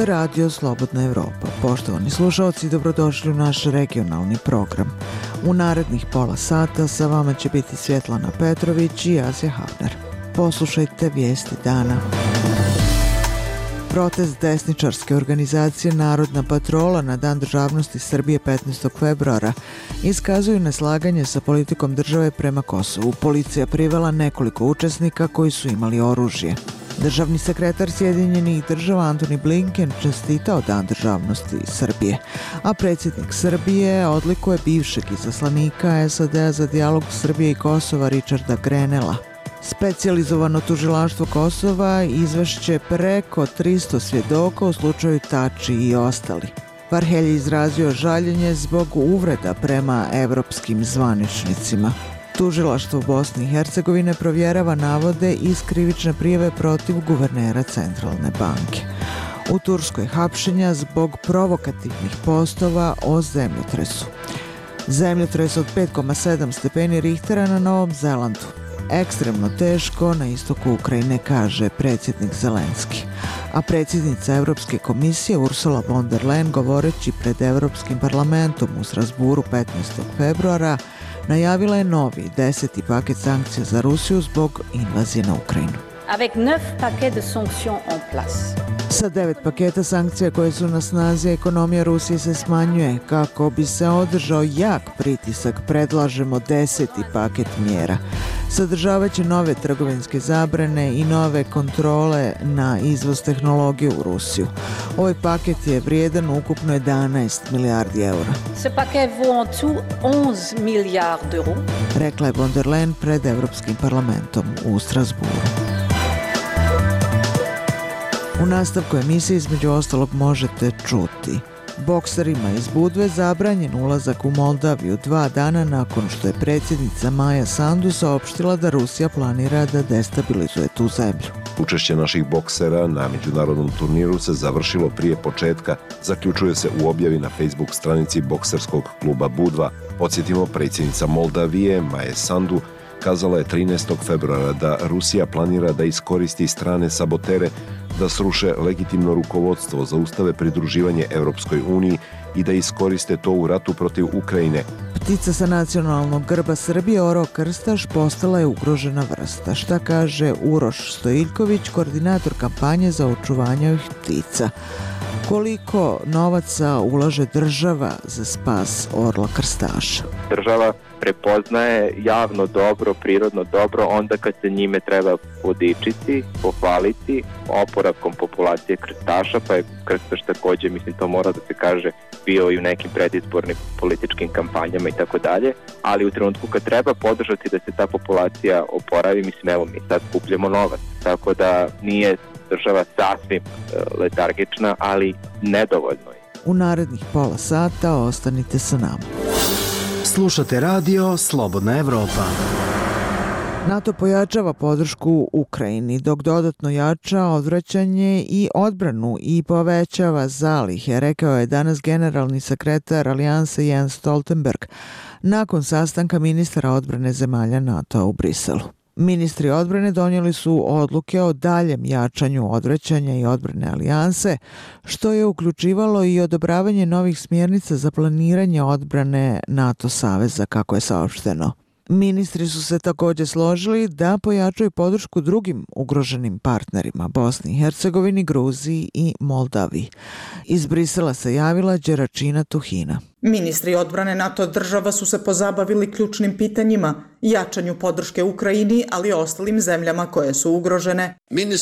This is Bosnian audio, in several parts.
je Radio Slobodna Evropa. Poštovani slušalci, dobrodošli u naš regionalni program. U narednih pola sata sa vama će biti Svjetlana Petrović i Azija Hafner. Poslušajte vijesti dana. Protest desničarske organizacije Narodna patrola na Dan državnosti Srbije 15. februara iskazuju neslaganje sa politikom države prema Kosovu. Policija privela nekoliko učesnika koji su imali oružje. Državni sekretar Sjedinjenih država Antony Blinken čestitao Dan državnosti Srbije, a predsjednik Srbije odlikuje bivšeg izaslanika SAD-a za dijalog Srbije i Kosova Richarda Grenella. Specijalizovano tužilaštvo Kosova izvešće preko 300 svjedoka u slučaju Tači i ostali. Varhelj je izrazio žaljenje zbog uvreda prema evropskim zvaničnicima. Tužilaštvo Bosne i Hercegovine provjerava navode iz krivične prijave protiv guvernera Centralne banke. U Turskoj hapšenja zbog provokativnih postova o zemljotresu. Zemljotres od 5,7 stepeni Richtera na Novom Zelandu. Ekstremno teško na istoku Ukrajine, kaže predsjednik Zelenski. A predsjednica Europske komisije Ursula von der Leyen, govoreći pred Europskim parlamentom u Strasburu 15. februara, najavila je novi 10. paket sankcija za Rusiju zbog invazije na Ukrajinu. Avec 9 paquets de sanctions en place. Sa 9 paketa sankcija koje su na snazi, ekonomija Rusije se smanjuje. Kako bi se održao jak pritisak, predlažemo 10. paket mjera. Sadržavaće nove trgovinske zabrane i nove kontrole na izvoz tehnologije u Rusiju. Ovaj paket je vrijedan ukupno 11 milijardi eura. Ce paquet vaut en tout 11 milliards d'euros. Rekla je von der Leyen pred Europskim parlamentom u Strasburu. U nastavku emisije između ostalog možete čuti: bokserima iz Budve zabranjen ulazak u Moldaviju 2 dana nakon što je predsjednica Maja Sandu saopštila da Rusija planira da destabilizuje tu zemlju. Učešće naših boksera na međunarodnom turniru se završilo prije početka, zaključuje se u objavi na Facebook stranici bokserskog kluba Budva. Podsjetimo, predsjednica Moldavije Maja Sandu kazala je 13. februara da Rusija planira da iskoristi strane sabotere da sruše legitimno rukovodstvo, zaustave pridruživanje Europskoj uniji i da iskoriste to u ratu protiv Ukrajine. Ptica sa nacionalnog grba Srbije, orao krstaš, postala je ugrožena vrsta. Šta kaže Uroš Stojiljković, koordinator kampanje za očuvanje ovih ptica? Koliko novaca ulaže država za spas orla krstaša? Država prepoznaje javno dobro, prirodno dobro onda kad se njime treba podičiti, pohvaliti oporavkom populacije krstaša, pa je krstaš također, mislim to mora da se kaže, bio i u nekim predizbornim političkim kampanjama i tako dalje, ali u trenutku kad treba podržati da se ta populacija oporavi, mislim evo mi sad skupljamo novac, tako da nije država sasvim letargična, ali nedovoljno je. U narednih pola sata ostanite sa nama. Slušate radio Slobodna Evropa. NATO pojačava podršku Ukrajini, dok dodatno jača odvraćanje i odbranu i povećava zalihe, rekao je danas generalni sekretar Alijanse Jens Stoltenberg nakon sastanka ministara odbrane zemalja NATO u Briselu. Ministri odbrane donijeli su odluke o daljem jačanju odvraćanja i odbrane alijanse, što je uključivalo i odobravanje novih smjernica za planiranje odbrane NATO saveza, kako je saopšteno. Ministri su se također složili da pojačaju podršku drugim ugroženim partnerima, Bosni i Hercegovini, Gruziji i Moldaviji. Iz Brisela se javila Đeračina Tuhina. Ministri odbrane NATO država su se pozabavili ključnim pitanjima, jačanju podrške Ukrajini, ali i ostalim zemljama koje su ugrožene.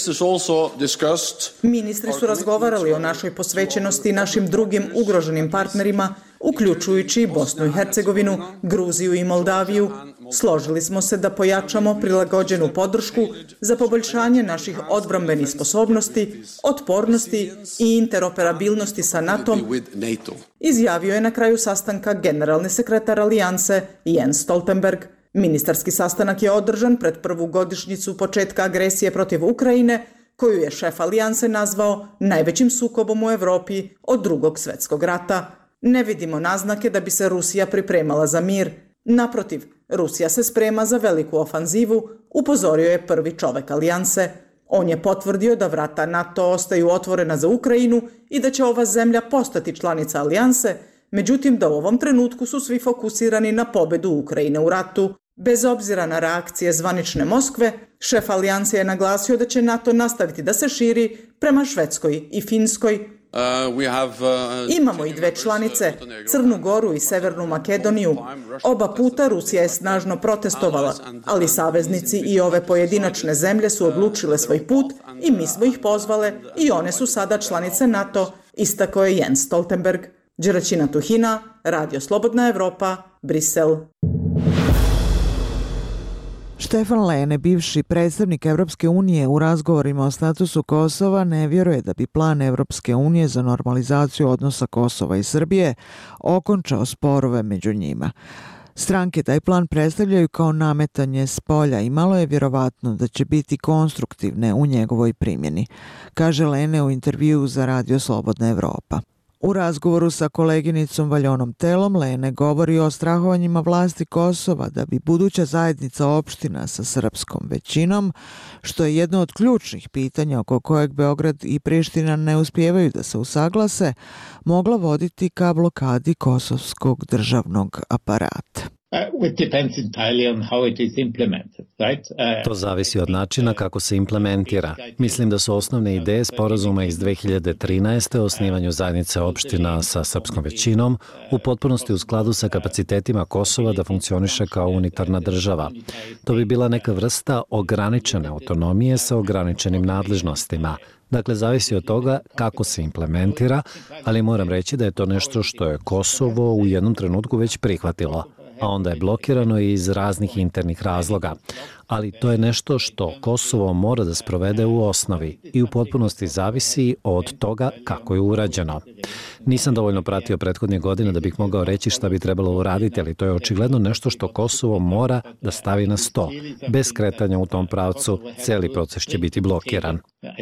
Ministri su razgovarali o našoj posvećenosti našim drugim ugroženim partnerima, uključujući Bosnu i Hercegovinu, Gruziju i Moldaviju. Složili smo se da pojačamo prilagođenu podršku za poboljšanje naših odbrambenih sposobnosti, otpornosti i interoperabilnosti sa NATO-om, izjavio je na kraju sastanka generalni sekretar Alijanse Jens Stoltenberg. Ministarski sastanak je održan pred prvu godišnjicu početka agresije protiv Ukrajine, koju je šef Alijanse nazvao najvećim sukobom u Evropi od Drugog svjetskog rata. Ne vidimo naznake da bi se Rusija pripremala za mir. Naprotiv, Rusija se sprema za veliku ofanzivu, upozorio je prvi čovek Alijanse. On je potvrdio da vrata NATO ostaju otvorena za Ukrajinu i da će ova zemlja postati članica alijanse, međutim da u ovom trenutku su svi fokusirani na pobedu Ukrajine u ratu. Bez obzira na reakcije zvanične Moskve, šef alijanse je naglasio da će NATO nastaviti da se širi prema Švedskoj i Finskoj. Imamo i dve članice, Crnu Goru i Severnu Makedoniju. Oba puta Rusija je snažno protestovala, ali saveznici i ove pojedinačne zemlje su odlučile svoj put i mi smo ih pozvale i one su sada članice NATO, istakao je Jens Stoltenberg. Đeraćina Tuhina, Radio Slobodna Evropa, Brisel. Štefan Lene, bivši predstavnik Evropske unije u razgovorima o statusu Kosova, ne vjeruje da bi plan Evropske unije za normalizaciju odnosa Kosova i Srbije okončao sporove među njima. Stranke taj plan predstavljaju kao nametanje s polja i malo je vjerovatno da će biti konstruktivne u njegovoj primjeni, kaže Lene u intervjuu za Radio Slobodna Evropa. U razgovoru sa koleginicom Valjonom Telom, Lene govori o strahovanjima vlasti Kosova da bi buduća zajednica opština sa srpskom većinom, što je jedno od ključnih pitanja oko kojeg Beograd i Priština ne uspijevaju da se usaglase, mogla voditi ka blokadi kosovskog državnog aparata. To zavisi od načina kako se implementira. Mislim da su osnovne ideje sporazuma iz 2013. o osnivanju zajednice opština sa srpskom većinom u potpunosti u skladu sa kapacitetima Kosova da funkcioniše kao unitarna država. To bi bila neka vrsta ograničene autonomije sa ograničenim nadležnostima. Dakle, zavisi od toga kako se implementira, ali moram reći da je to nešto što je Kosovo u jednom trenutku već prihvatilo, a onda je blokirano iz raznih internih razloga. Ali to je nešto što Kosovo mora da sprovede u osnovi i u potpunosti zavisi od toga kako je urađeno. Nisam dovoljno pratio prethodnih godina da bih mogao reći šta bi trebalo uraditi, ali to je očigledno nešto što Kosovo mora da stavi na sto. Bez kretanja u tom pravcu, cijeli proces će biti blokiran.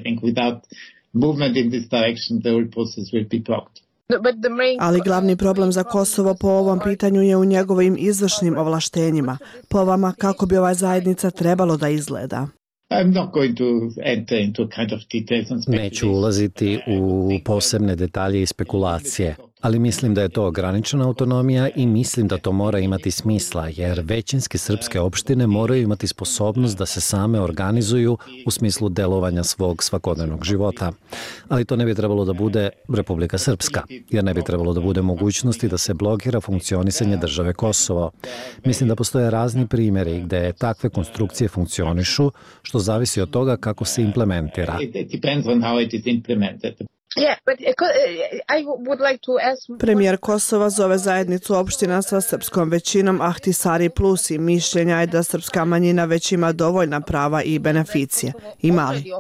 Ali glavni problem za Kosovo po ovom pitanju je u njegovim izvršnim ovlaštenjima. Po vama, kako bi ova zajednica trebalo da izgleda? Neću ulaziti u posebne detalje i spekulacije, ali mislim da je to ograničena autonomija i mislim da to mora imati smisla, jer većinske srpske opštine moraju imati sposobnost da se same organizuju u smislu delovanja svog svakodnevnog života. Ali to ne bi trebalo da bude Republika Srpska, jer ne bi trebalo da bude mogućnosti da se blokira funkcionisanje države Kosovo. Mislim da postoje razni primjeri gde takve konstrukcije funkcionišu, što zavisi od toga kako se implementira. Premijer Kosova zove zajednicu opština sa srpskom većinom Ahtisari Plus i mišljenja je da srpska manjina već ima dovoljna prava i beneficije. Ima li?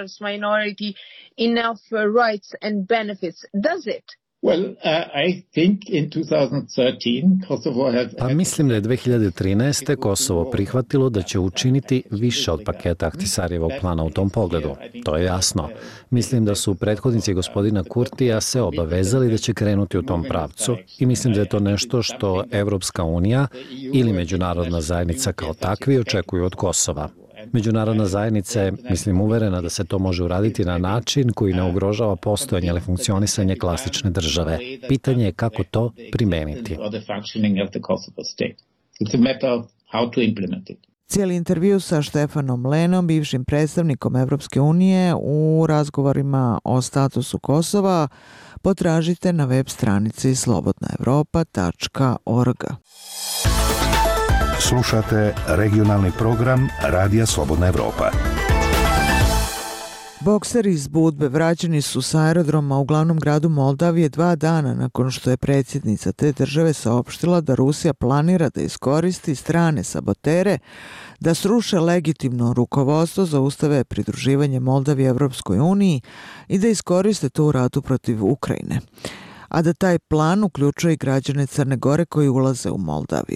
Pa mislim da je 2013. Kosovo prihvatilo da će učiniti više od paketa Ahtisarijevog plana u tom pogledu. To je jasno. Mislim da su prethodnici gospodina Kurtija se obavezali da će krenuti u tom pravcu i mislim da je to nešto što Evropska unija ili međunarodna zajednica kao takvi očekuju od Kosova. Međunarodna zajednica je, mislim, uverena da se to može uraditi na način koji ne ugrožava postojanje ili funkcionisanje klasične države. Pitanje je kako to primeniti. Cijeli intervju sa Štefanom Lenom, bivšim predstavnikom Evropske unije u razgovorima o statusu Kosova, potražite na web stranici slobodnaevropa.org. Slušate regionalni program Radija Slobodna Evropa. Bokseri iz Budve vraćeni su sa aerodroma u glavnom gradu Moldavije 2 dana nakon što je predsjednica te države saopštila da Rusija planira da iskoristi strane sabotere da sruše legitimno rukovodstvo, zaustave pridruživanje Moldavije Evropskoj uniji i da iskoriste to u ratu protiv Ukrajine. A da taj plan uključuje i građane Crne Gore koji ulaze u Moldaviju.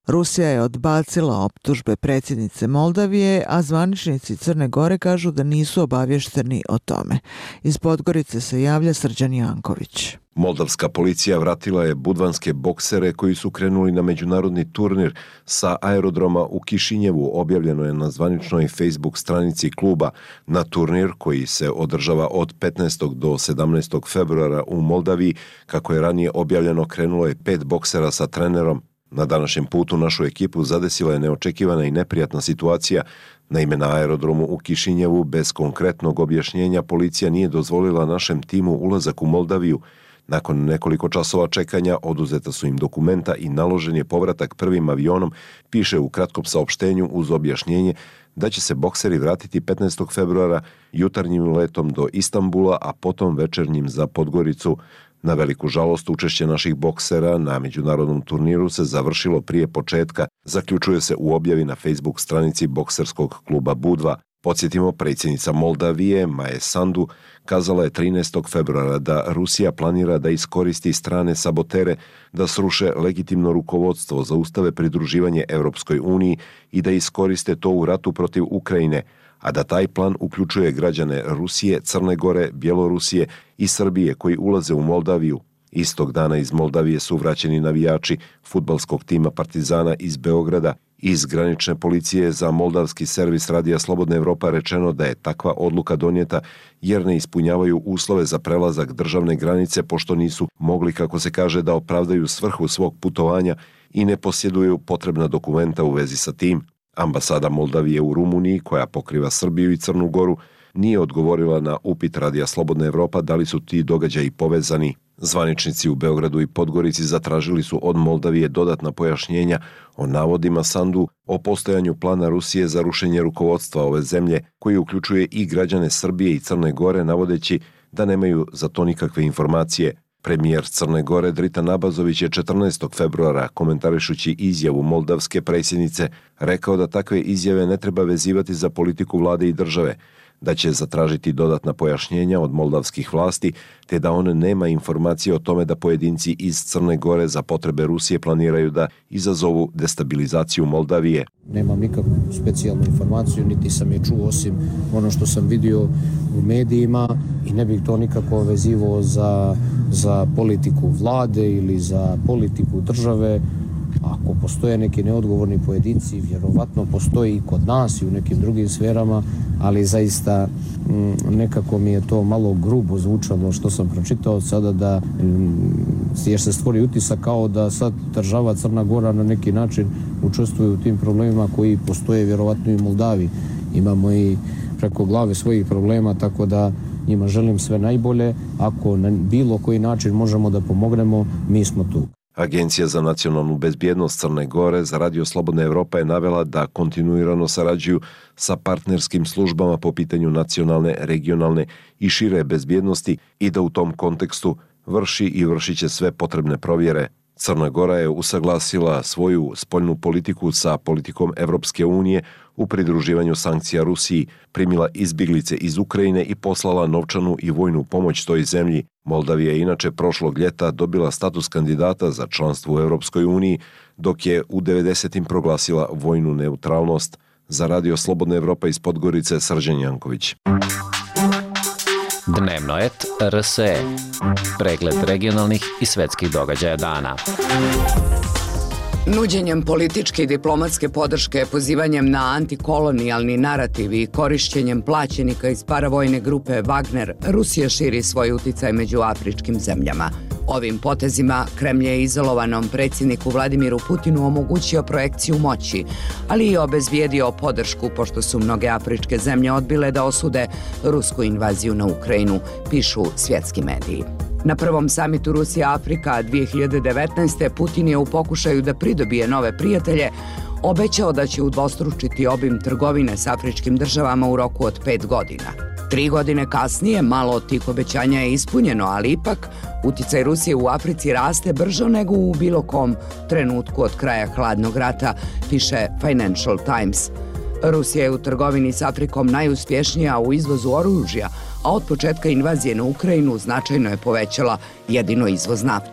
Rusija je odbacila optužbe predsjednice Moldavije, a zvaničnici Crne Gore kažu da nisu obavješteni o tome. Iz Podgorice se javlja Srđan Janković. Moldavska policija vratila je budvanske boksere koji su krenuli na međunarodni turnir sa aerodroma u Kišinjevu, objavljeno je na zvaničnoj Facebook stranici kluba. Na turnir koji se održava od 15. do 17. februara u Moldaviji, kako je ranije objavljeno, krenulo je 5 boksera sa trenerom. Na današnjem putu našu ekipu zadesila je neočekivana i neprijatna situacija. Naime, na aerodromu u Kišinjevu bez konkretnog objašnjenja policija nije dozvolila našem timu ulazak u Moldaviju. Nakon nekoliko časova čekanja oduzeta su im dokumenta i naložen je povratak prvim avionom, piše u kratkom saopštenju uz objašnjenje da će se bokseri vratiti 15. februara jutarnjim letom do Istanbula, a potom večernjim za Podgoricu. Na veliku žalost, učešće naših boksera na međunarodnom turniru se završilo prije početka, zaključuje se u objavi na Facebook stranici bokserskog kluba Budva. Podsjetimo, predsjednica Moldavije, Maja Sandu, kazala je 13. februara da Rusija planira da iskoristi strane sabotere, da sruše legitimno rukovodstvo, zaustave pridruživanje Europskoj uniji i da iskoriste to u ratu protiv Ukrajine, a da taj plan uključuje građane Rusije, Crne Gore, Bjelorusije i Srbije koji ulaze u Moldaviju. Istog dana iz Moldavije su vraćeni navijači fudbalskog tima Partizana iz Beograda. Iz granične policije za moldavski servis Radija Slobodna Evropa rečeno da je takva odluka donijeta jer ne ispunjavaju uslove za prelazak državne granice pošto nisu mogli, kako se kaže, da opravdaju svrhu svog putovanja i ne posjeduju potrebna dokumenta u vezi sa tim. Ambasada Moldavije u Rumuniji, koja pokriva Srbiju i Crnu Goru, nije odgovorila na upit Radija Slobodna Evropa da li su ti događaji povezani. Zvaničnici u Beogradu i Podgorici zatražili su od Moldavije dodatna pojašnjenja o navodima Sandu o postojanju plana Rusije za rušenje rukovodstva ove zemlje, koji uključuje i građane Srbije i Crne Gore, navodeći da nemaju za to nikakve informacije. Premijer Crne Gore Dritan Abazović je 14. februara, komentarišući izjavu moldavske predsjednice, rekao da takve izjave ne treba vezivati za politiku vlade i države, da će zatražiti dodatna pojašnjenja od moldavskih vlasti, te da on nema informacije o tome da pojedinci iz Crne Gore za potrebe Rusije planiraju da izazovu destabilizaciju Moldavije. Nemam nikakvu specijalnu informaciju, niti sam je čuo osim ono što sam vidio u medijima i ne bih to nikako vezivao za politiku vlade ili za politiku države. Ako postoje neki neodgovorni pojedinci, vjerovatno postoji i kod nas i u nekim drugim sferama, ali zaista nekako mi je to malo grubo zvučalo što sam pročitao sada, jer se stvori utisak kao da sad država Crna Gora na neki način učestvuje u tim problemima koji postoje vjerovatno i u Moldaviji. Imamo i preko glave svojih problema, tako da njima želim sve najbolje. Ako na bilo koji način možemo da pomognemo, mi smo tu. Agencija za nacionalnu bezbjednost Crne Gore za Radio Slobodna Evropa je navela da kontinuirano sarađuju sa partnerskim službama po pitanju nacionalne, regionalne i šire bezbjednosti i da u tom kontekstu vrši i vršit će sve potrebne provjere. Crna Gora je usaglasila svoju spoljnu politiku sa politikom Evropske unije u pridruživanju sankcija Rusiji, primila izbjeglice iz Ukrajine i poslala novčanu i vojnu pomoć toj zemlji. Moldavija je inače prošlog ljeta dobila status kandidata za članstvo u Evropskoj uniji, dok je u 90. proglasila vojnu neutralnost. Za Radio Slobodna Evropa iz Podgorice, Srđan Janković. Dnevno et RSE. Pregled regionalnih i svetskih događaja dana. Nuđenjem političke i diplomatske podrške, pozivanjem na antikolonijalni narativ i korišćenjem plaćenika iz paravojne grupe Wagner, Rusija širi svoj uticaj među afričkim zemljama. Ovim potezima Kremlj je izolovanom predsjedniku Vladimiru Putinu omogućio projekciju moći, ali i obezbijedio podršku pošto su mnoge afričke zemlje odbile da osude rusku invaziju na Ukrajinu, pišu svjetski mediji. Na prvom samitu Rusija-Afrika 2019. Putin je u pokušaju da pridobije nove prijatelje obećao da će udvostručiti obim trgovine s afričkim državama u roku od 5 godina. 3 godine kasnije malo od tih obećanja je ispunjeno, ali ipak uticaj Rusije u Africi raste brže nego u bilo kom trenutku od kraja hladnog rata, piše Financial Times. Rusija je u trgovini s Afrikom najuspješnija u izvozu oružja, a od početka invazije na Ukrajinu značajno je povećala jedino izvoz nafte.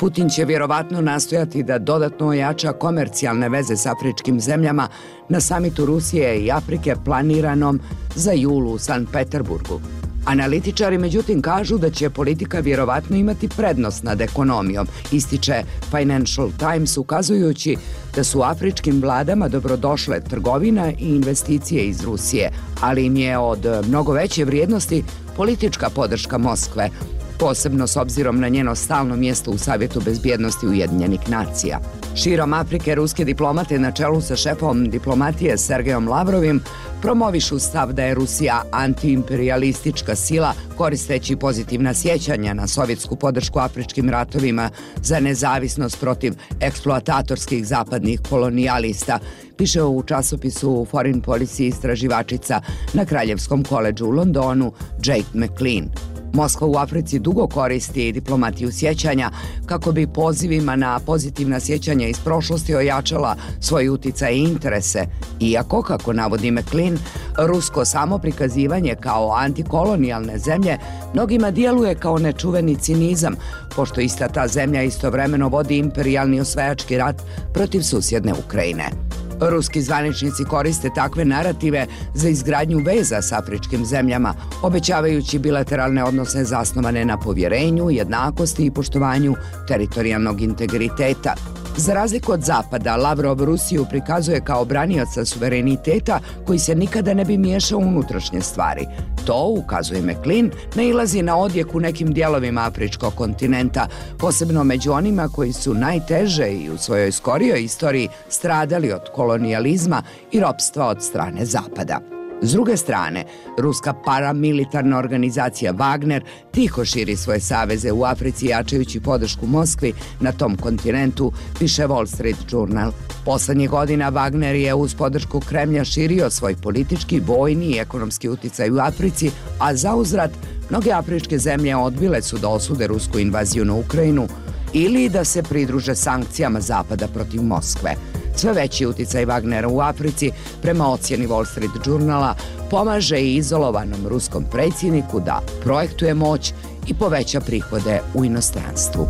Putin će vjerovatno nastojati da dodatno ojača komercijalne veze s afričkim zemljama na samitu Rusije i Afrike planiranom za jul u Sankt Peterburgu. Analitičari međutim kažu da će politika vjerovatno imati prednost nad ekonomijom, ističe Financial Times, ukazujući da su afričkim vladama dobrodošle trgovina i investicije iz Rusije, ali im je od mnogo veće vrijednosti politička podrška Moskve, posebno s obzirom na njeno stalno mjesto u Savjetu bezbjednosti Ujedinjenih nacija. Širom Afrike ruske diplomate na čelu sa šefom diplomatije Sergejom Lavrovim promovišu stav da je Rusija antiimperijalistička sila, koristeći pozitivna sjećanja na sovjetsku podršku afričkim ratovima za nezavisnost protiv eksploatatorskih zapadnih kolonijalista, piše u časopisu Foreign Policy istraživačica na Kraljevskom koledžu u Londonu Jake McLean. Moskva u Africi dugo koristi diplomatiju sjećanja kako bi pozivima na pozitivna sjećanja iz prošlosti ojačala svoj uticaj i interese, iako, kako navodi McLean, rusko samoprikazivanje kao antikolonijalne zemlje mnogima djeluje kao nečuveni cinizam, pošto ista ta zemlja istovremeno vodi imperijalni osvajački rat protiv susjedne Ukrajine. Ruski zvaničnici koriste takve narative za izgradnju veza s afričkim zemljama, obećavajući bilateralne odnose zasnovane na povjerenju, jednakosti i poštovanju teritorijalnog integriteta. Za razliku od Zapada, Lavrov Rusiju prikazuje kao branioca suvereniteta koji se nikada ne bi miješao u unutrašnje stvari. To, ukazuje McLean, nailazi na odjek u nekim dijelovima afričkog kontinenta, posebno među onima koji su najteže i u svojoj skorijoj istoriji stradali od kolonijalizma i ropstva od strane Zapada. S druge strane, ruska paramilitarna organizacija Wagner tiho širi svoje saveze u Africi, jačajući podršku Moskvi na tom kontinentu, piše Wall Street Journal. Poslednjih godina Wagner je uz podršku Kremlja širio svoj politički, vojni i ekonomski uticaj u Africi, a zauzvrat mnoge afričke zemlje odbile su da osude rusku invaziju na Ukrajinu ili da se pridruže sankcijama Zapada protiv Moskve. Sve veći uticaj Wagnera u Africi, prema ocjeni Wall Street Journala, pomaže i izolovanom ruskom predsjedniku da projektuje moć i poveća prihode u inostranstvu.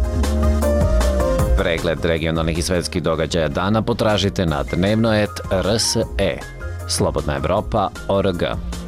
Pregled regionalnih i svetskih događaja dana potražite na dnevnoet.rse. Slobodna Evropa.org.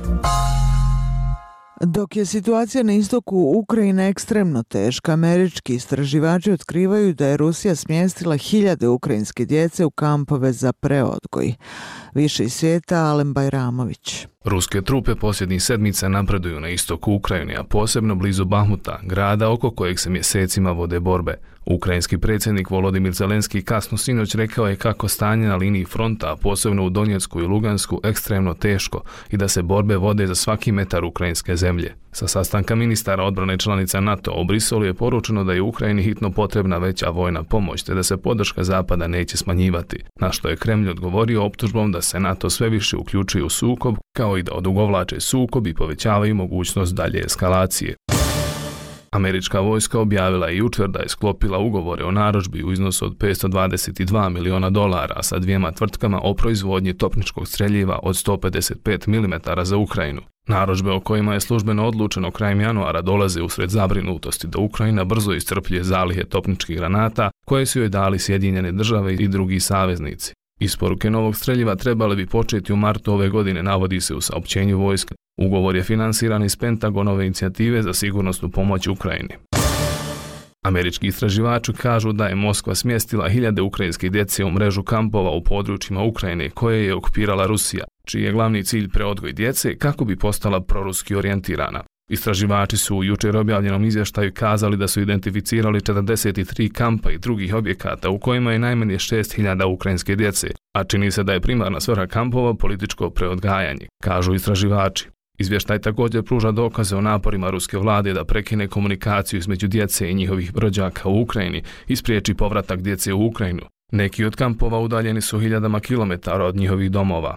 Dok je situacija na istoku Ukrajine ekstremno teška, američki istraživači otkrivaju da je Rusija smjestila hiljade ukrajinske djece u kampove za preodgoj. Više iz svijeta, Alen Bajramović. Ruske trupe posljednjih sedmica napreduju na istoku Ukrajine, a posebno blizu Bahmuta, grada oko kojeg se mjesecima vode borbe. Ukrajinski predsjednik Volodimir Zelenski kasno sinoć rekao je kako stanje na liniji fronta, a posebno u Donjecku i Lugansku, ekstremno teško i da se borbe vode za svaki metar ukrajinske zemlje. Sa sastanka ministara odbrane članica NATO u Briselu je poručeno da je Ukrajini hitno potrebna veća vojna pomoć, te da se podrška Zapada neće smanjivati, na što je Kremlj odgovorio optužbom da se NATO sve više uključuje u sukob, kao i da odugovlače sukob i povećavaju mogućnost dalje eskalacije. Američka vojska objavila je jučer da je sklopila ugovore o narudžbi u iznosu od $522 miliona sa dvijema tvrtkama o proizvodnji topničkog streljiva od 155 mm za Ukrajinu. Narudžbe o kojima je službeno odlučeno krajem januara dolaze usred zabrinutosti da Ukrajina brzo iscrpljuje zalihe topničkih granata koje su joj dali Sjedinjene države i drugi saveznici. Isporuke novog streljiva trebale bi početi u martu ove godine, navodi se u saopćenju vojske. Ugovor je finansiran iz Pentagonove inicijative za sigurnosnu pomoć Ukrajini. Američki istraživači kažu da je Moskva smjestila hiljade ukrajinske djece u mrežu kampova u područjima Ukrajine koje je okupirala Rusija, čiji je glavni cilj preodgoj djece kako bi postala proruski orijentirana. Istraživači su u jučer objavljenom izvještaju kazali da su identificirali 43 kampa i drugih objekata u kojima je najmanje 6.000 ukrajinske djece, a čini se da je primarna svrha kampova političko preodgajanje, kažu istraživači. Izvještaj također pruža dokaze o naporima ruske vlade da prekine komunikaciju između djece i njihovih rođaka u Ukrajini i spriječi povratak djece u Ukrajinu. Neki od kampova udaljeni su hiljadama kilometara od njihovih domova.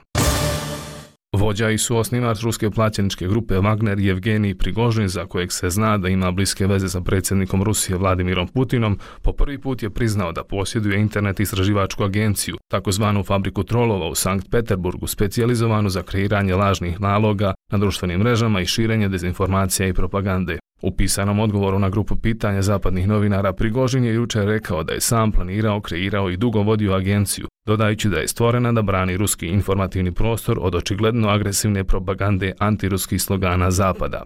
Vođa i suosnivač ruske plaćeničke grupe Wagner Yevgenij Prigožin, za kojeg se zna da ima bliske veze sa predsjednikom Rusije Vladimirom Putinom, po prvi put je priznao da posjeduje internet istraživačku agenciju, takozvanu fabriku trolova u Sankt Peterburgu, specijalizovanu za kreiranje lažnih naloga na društvenim mrežama i širenje dezinformacija i propagande. U pisanom odgovoru na grupu pitanja zapadnih novinara Prigožin je jučer rekao da je sam planirao, kreirao i dugo vodio agenciju, dodajući da je stvorena da brani ruski informativni prostor od očigledno agresivne propagande antiruskih slogana Zapada.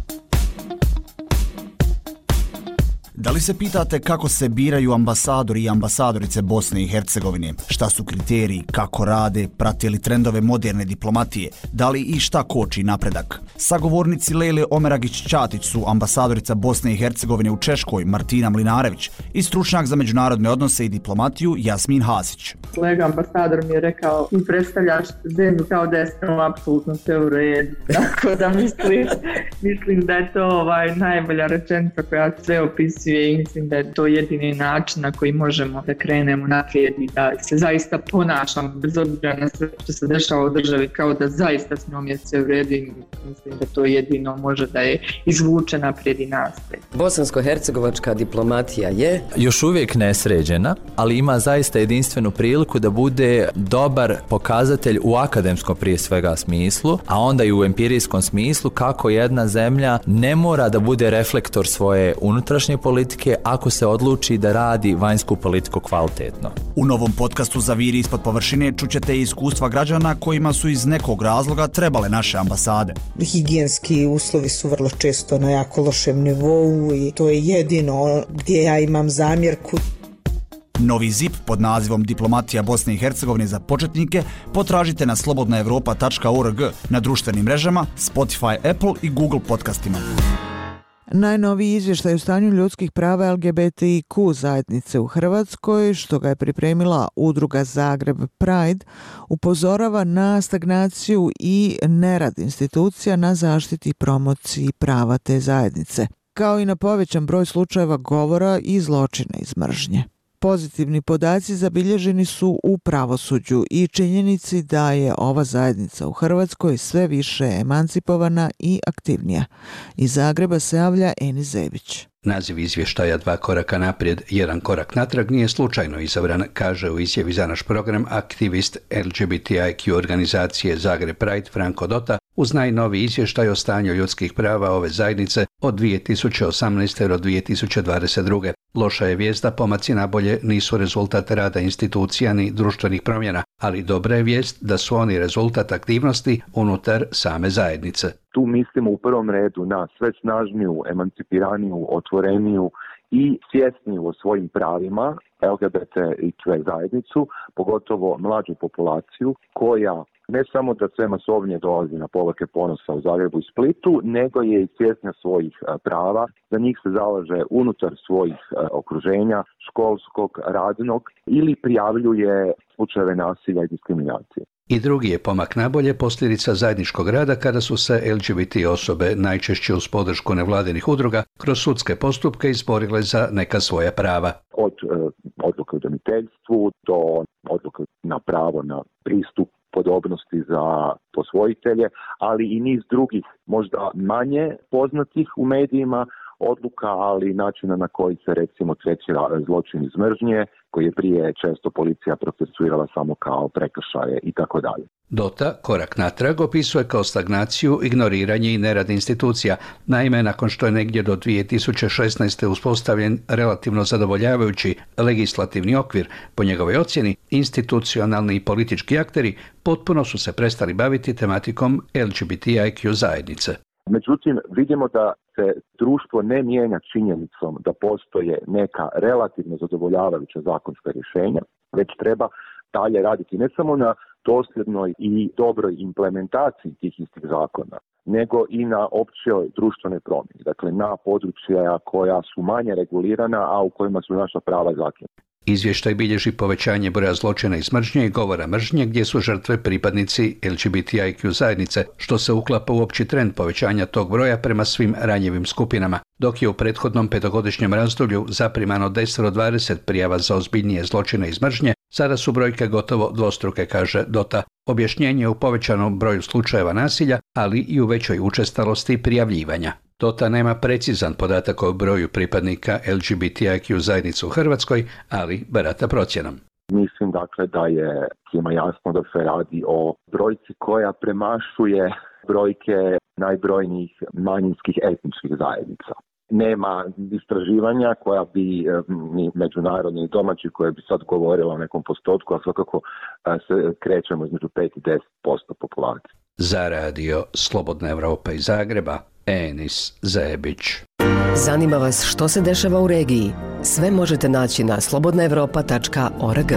Da li se pitate kako se biraju ambasadori i ambasadorice Bosne i Hercegovine? Šta su kriteriji, kako rade, prate li trendove moderne diplomatije? Da li i šta koči napredak? Sagovornici Lejle Omeragić-Ćatić su ambasadorica Bosne i Hercegovine u Češkoj Martina Mlinarević i stručnjak za međunarodne odnose i diplomatiju Jasmin Hasić. Kolega ambasador mi je rekao, ti predstavljaš zemlju kao da je samo apsolutno sve u redu. Tako da mislim da je to najbolja rečenica koja sve opisuje i mislim da je to jedini način na koji možemo da krenemo naprijed i da se zaista ponašamo bez obzira na sve što se dešava u državi kao da zaista s njom je sve u redu i mislim da to jedino može da je izvuče naprijed i nastaje. Bosansko-hercegovačka diplomatija je još uvijek nesređena, ali ima zaista jedinstvenu priliku da bude dobar pokazatelj u akademskom prije svega smislu, a onda i u empirijskom smislu kako jedna zemlja ne mora da bude reflektor svoje unutrašnje politike ako se odluči da radi vanjsku politiku kvalitetno. U novom podcastu Zaviri ispod površine čućete iskustva građana kojima su iz nekog razloga trebale naše ambasade. Higijenski uslovi su vrlo često na jako lošem nivou i to je jedino gdje ja imam zamjerku. Novi ZIP pod nazivom Diplomatija Bosne i Hercegovine za početnike potražite na slobodnaevropa.org, na društvenim mrežama, Spotify, Apple i Google podcastima. Najnoviji izvještaj o stanju ljudskih prava LGBTIQ zajednice u Hrvatskoj, što ga je pripremila udruga Zagreb Pride, upozorava na stagnaciju i nerad institucija na zaštiti i promociji prava te zajednice, kao i na povećan broj slučajeva govora i zločina iz mržnje. Pozitivni podaci zabilježeni su u pravosuđu i činjenici da je ova zajednica u Hrvatskoj sve više emancipovana i aktivnija. Iz Zagreba se javlja Eni Zebić. Naziv izvještaja 2 koraka naprijed, 1 korak natrag nije slučajno izabran, kaže u izjavi za naš program aktivist LGBTIQ organizacije Zagreb Pride Franko Dota uz najnoviji izvještaj o stanju ljudskih prava ove zajednice od 2018. do 2022. Loša je vijest da pomaci nabolje nisu rezultat rada institucija ni društvenih promjena, ali dobra je vijest da su oni rezultat aktivnosti unutar same zajednice. Tu mislimo u prvom redu na sve snažniju, emancipiraniju, otvoreniju i svjesniju o svojim pravima LGBTIQ zajednicu, pogotovo mlađu populaciju koja ne samo da sve masovnije dolazi na povorke ponosa u Zagrebu i Splitu, nego je i svjesna svojih prava. Za njih se zalaže unutar svojih okruženja, školskog, radnog ili prijavljuje slučajeve nasilja i diskriminacije. I drugi je pomak nabolje posljedica zajedničkog rada kada su se LGBT osobe, najčešće uz podršku nevladinih udruga, kroz sudske postupke izborile za neka svoja prava. Od odluke o udomiteljstvu do odluke na pravo na pristup podobnosti za posvojitelje, ali i niz drugih možda manje poznatih u medijima odluka, ali načina na koji se recimo tretira zločin iz mržnje, koji je prije često policija procesuirala samo kao prekršaje i tako dalje. Dota korak natrag opisuje kao stagnaciju, ignoriranje i nerad institucija. Naime, nakon što je negdje do 2016. uspostavljen relativno zadovoljavajući legislativni okvir, po njegovoj ocjeni, institucionalni i politički akteri potpuno su se prestali baviti tematikom LGBTIQ zajednice. Međutim, vidimo da se društvo ne mijenja činjenicom da postoje neka relativno zadovoljavajuća zakonska rješenja, već treba dalje raditi ne samo na dosljednoj i dobroj implementaciji tih istih zakona, nego i na općoj društvenoj promjeni, dakle na područja koja su manje regulirana, a u kojima su naša prava zakinuta. Izvještaj bilježi povećanje broja zločina iz mržnje i govora mržnje gdje su žrtve pripadnici LGBTIQ zajednice, što se uklapa u opći trend povećanja tog broja prema svim ranjivim skupinama. Dok je u prethodnom 5-godišnjem razdoblju zaprimano 10 do 20 prijava za ozbiljnije zločine iz mržnje, sada su brojke gotovo dvostruke, kaže Dota. Objašnjenje je u povećanom broju slučajeva nasilja, ali i u većoj učestalosti prijavljivanja. Dota nema precizan podatak o broju pripadnika LGBTIQ zajednice u Hrvatskoj, ali barata procjenom. Mislim dakle da je svima jasno da se radi o brojci koja premašuje brojke najbrojnijih manjinskih etničkih zajednica. Nema istraživanja koja bi, ni međunarodni ni domaći, koje bi sad govorila o nekom postotku, a svakako se krećemo između 5 i 10% populacije. Za radio Slobodna Evropa iz Zagreba, Enis Zebić. Zanima vas što se dešava u regiji? Sve možete naći na slobodnaevropa.org.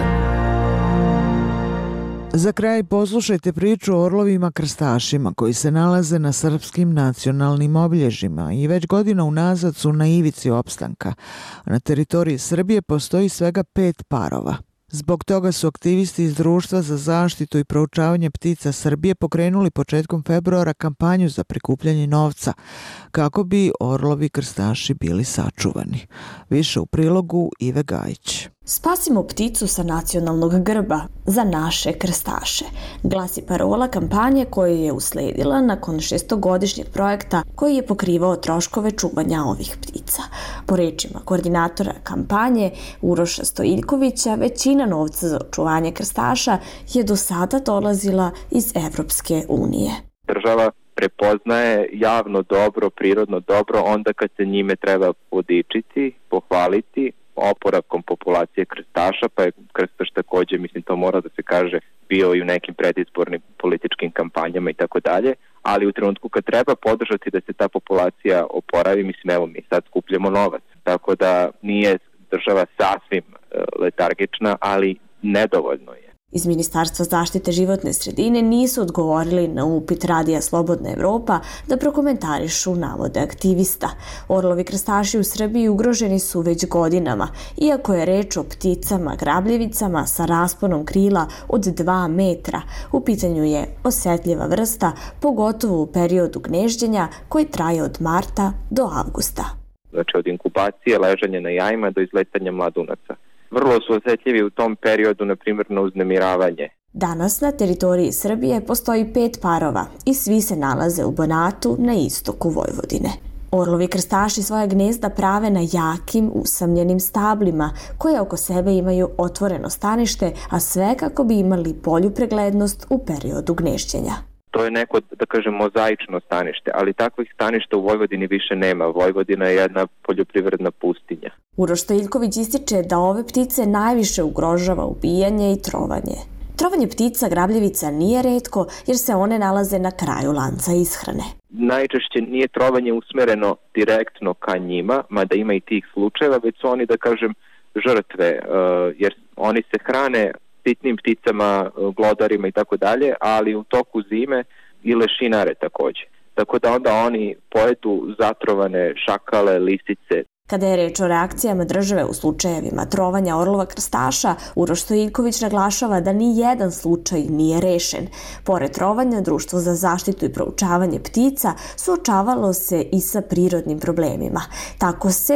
Za kraj poslušajte priču o orlovima krstašima koji se nalaze na srpskim nacionalnim obilježjima i već godina unazad su na ivici opstanka. Na teritoriji Srbije postoji svega 5 parova. Zbog toga su aktivisti iz Društva za zaštitu i proučavanje ptica Srbije pokrenuli početkom februara kampanju za prikupljanje novca kako bi orlovi krstaši bili sačuvani. Više u prilogu Ive Gajić. Spasimo pticu sa nacionalnog grba za naše krstaše, glasi parola kampanje koja je usledila nakon 6-godišnjeg projekta koji je pokrivao troškove čuvanja ovih ptica. Po rečima koordinatora kampanje Uroša Stojiljkovića, većina novca za očuvanje krstaša je do sada dolazila iz Evropske unije. Država prepoznaje javno dobro, prirodno dobro onda kad se njime treba podičiti, pohvaliti oporavkom populacije krstaša, pa je krstaš takođe, mislim to mora da se kaže, bio i u nekim predizbornim političkim kampanjama i tako dalje, ali u trenutku kad treba podržati da se ta populacija oporavi, mislim evo mi sad skupljamo novac, tako da nije država sasvim letargična, ali nedovoljno je. Iz Ministarstva zaštite životne sredine nisu odgovorili na upit Radija Slobodna Evropa da prokomentarišu navode aktivista. Orlovi krstaši u Srbiji ugroženi su već godinama, iako je reč o pticama grabljevicama sa rasponom krila od 2 metra. U pitanju je osetljiva vrsta, pogotovo u periodu gnezđenja koji traje od marta do avgusta. Znači od inkubacije, ležanja na jajima do izletanja mladunaca. Vrlo su osjetljivi u tom periodu, na primjer, na uznemiravanje. Danas na teritoriji Srbije postoji 5 parova i svi se nalaze u Banatu na istoku Vojvodine. Orlovi krstaši svoja gnezda prave na jakim, usamljenim stablima koje oko sebe imaju otvoreno stanište, a sve kako bi imali bolju preglednost u periodu gnezđenja. To je neko, da kažem, mozaično stanište, ali takvih staništa u Vojvodini više nema. Vojvodina je jedna poljoprivredna pustinja. Uroš Stojiljković ističe da ove ptice najviše ugrožava ubijanje i trovanje. Trovanje ptica grabljevica nije retko jer se one nalaze na kraju lanca ishrane. Najčešće nije trovanje usmereno direktno ka njima, mada ima i tih slučajeva, već su oni, da kažem, žrtve, jer oni se hrane sitnim pticama, glodarima i tako dalje, ali u toku zime i lešinare takođe. Tako da onda oni pojedu zatrovane šakale, lisice. Kada je reč o reakcijama države u slučajevima trovanja orlova krstaša, Uroš Stojiljković naglašava da ni jedan slučaj nije rešen. Pored trovanja, Društvo za zaštitu i proučavanje ptica suočavalo se i sa prirodnim problemima. Tako se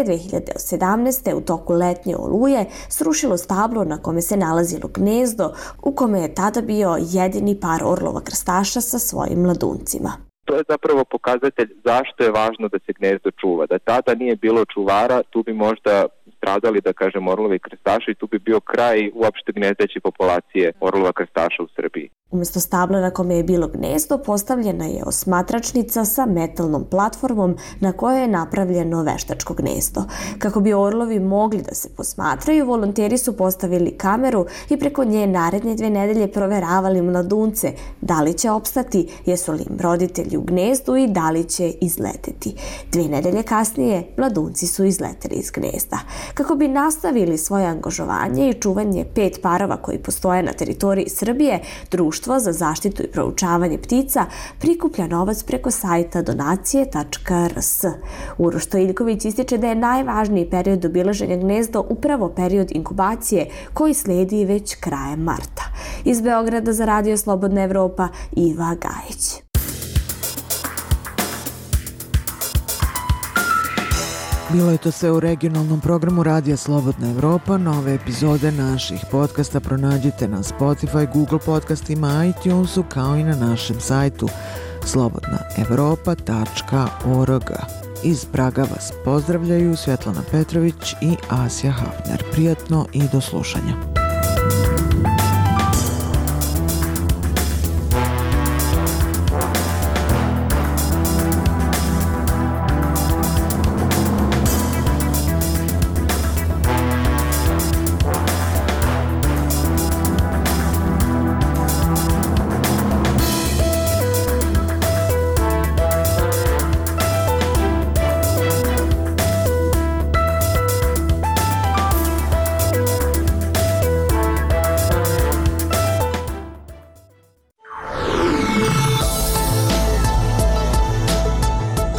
2017. u toku letnje oluje srušilo stablo na kome se nalazilo gnezdo, u kome je tada bio jedini par orlova krstaša sa svojim mladuncima. To je zapravo pokazatelj zašto je važno da se gnezdo čuva. Da tada nije bilo čuvara, tu bi možda stradali, da kažem, orlovi krstaša i tu bi bio kraj uopšte gnezdeće populacije orlova krstaša u Srbiji. Umjesto stabla na kome je bilo gnezdo, postavljena je osmatračnica sa metalnom platformom na kojoj je napravljeno veštačko gnezdo. Kako bi orlovi mogli da se posmatraju, volonteri su postavili kameru i preko nje naredne 2 nedelje proveravali mladunce, da li će opstati, jesu li im roditelji u gnezdu i da li će izleteti. 2 nedelje kasnije mladunci su izleteli iz gnezda. Kako bi nastavili svoje angažovanje i čuvanje 5 parova koji postoje na teritoriji Srbije, Društvo za zaštitu i proučavanje ptica prikuplja novac preko sajta donacije.rs. Uroš Stojiljković ističe da je najvažniji period obilaženja gnezda upravo period inkubacije koji sledi već krajem marta. Iz Beograda za Radio Slobodna Evropa, Iva Gajić. Bilo je to sve u regionalnom programu Radija Slobodna Evropa. Nove epizode naših podcasta pronađite na Spotify, Google podcastima, iTunesu, kao i na našem sajtu slobodnaevropa.org. Iz Praga vas pozdravljaju Svetlana Petrović i Asja Hafner. Prijatno i do slušanja.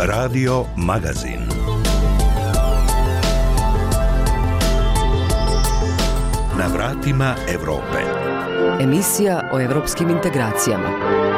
Radio Magazin. Na vratima Evrope. Emisija o evropskim integracijama.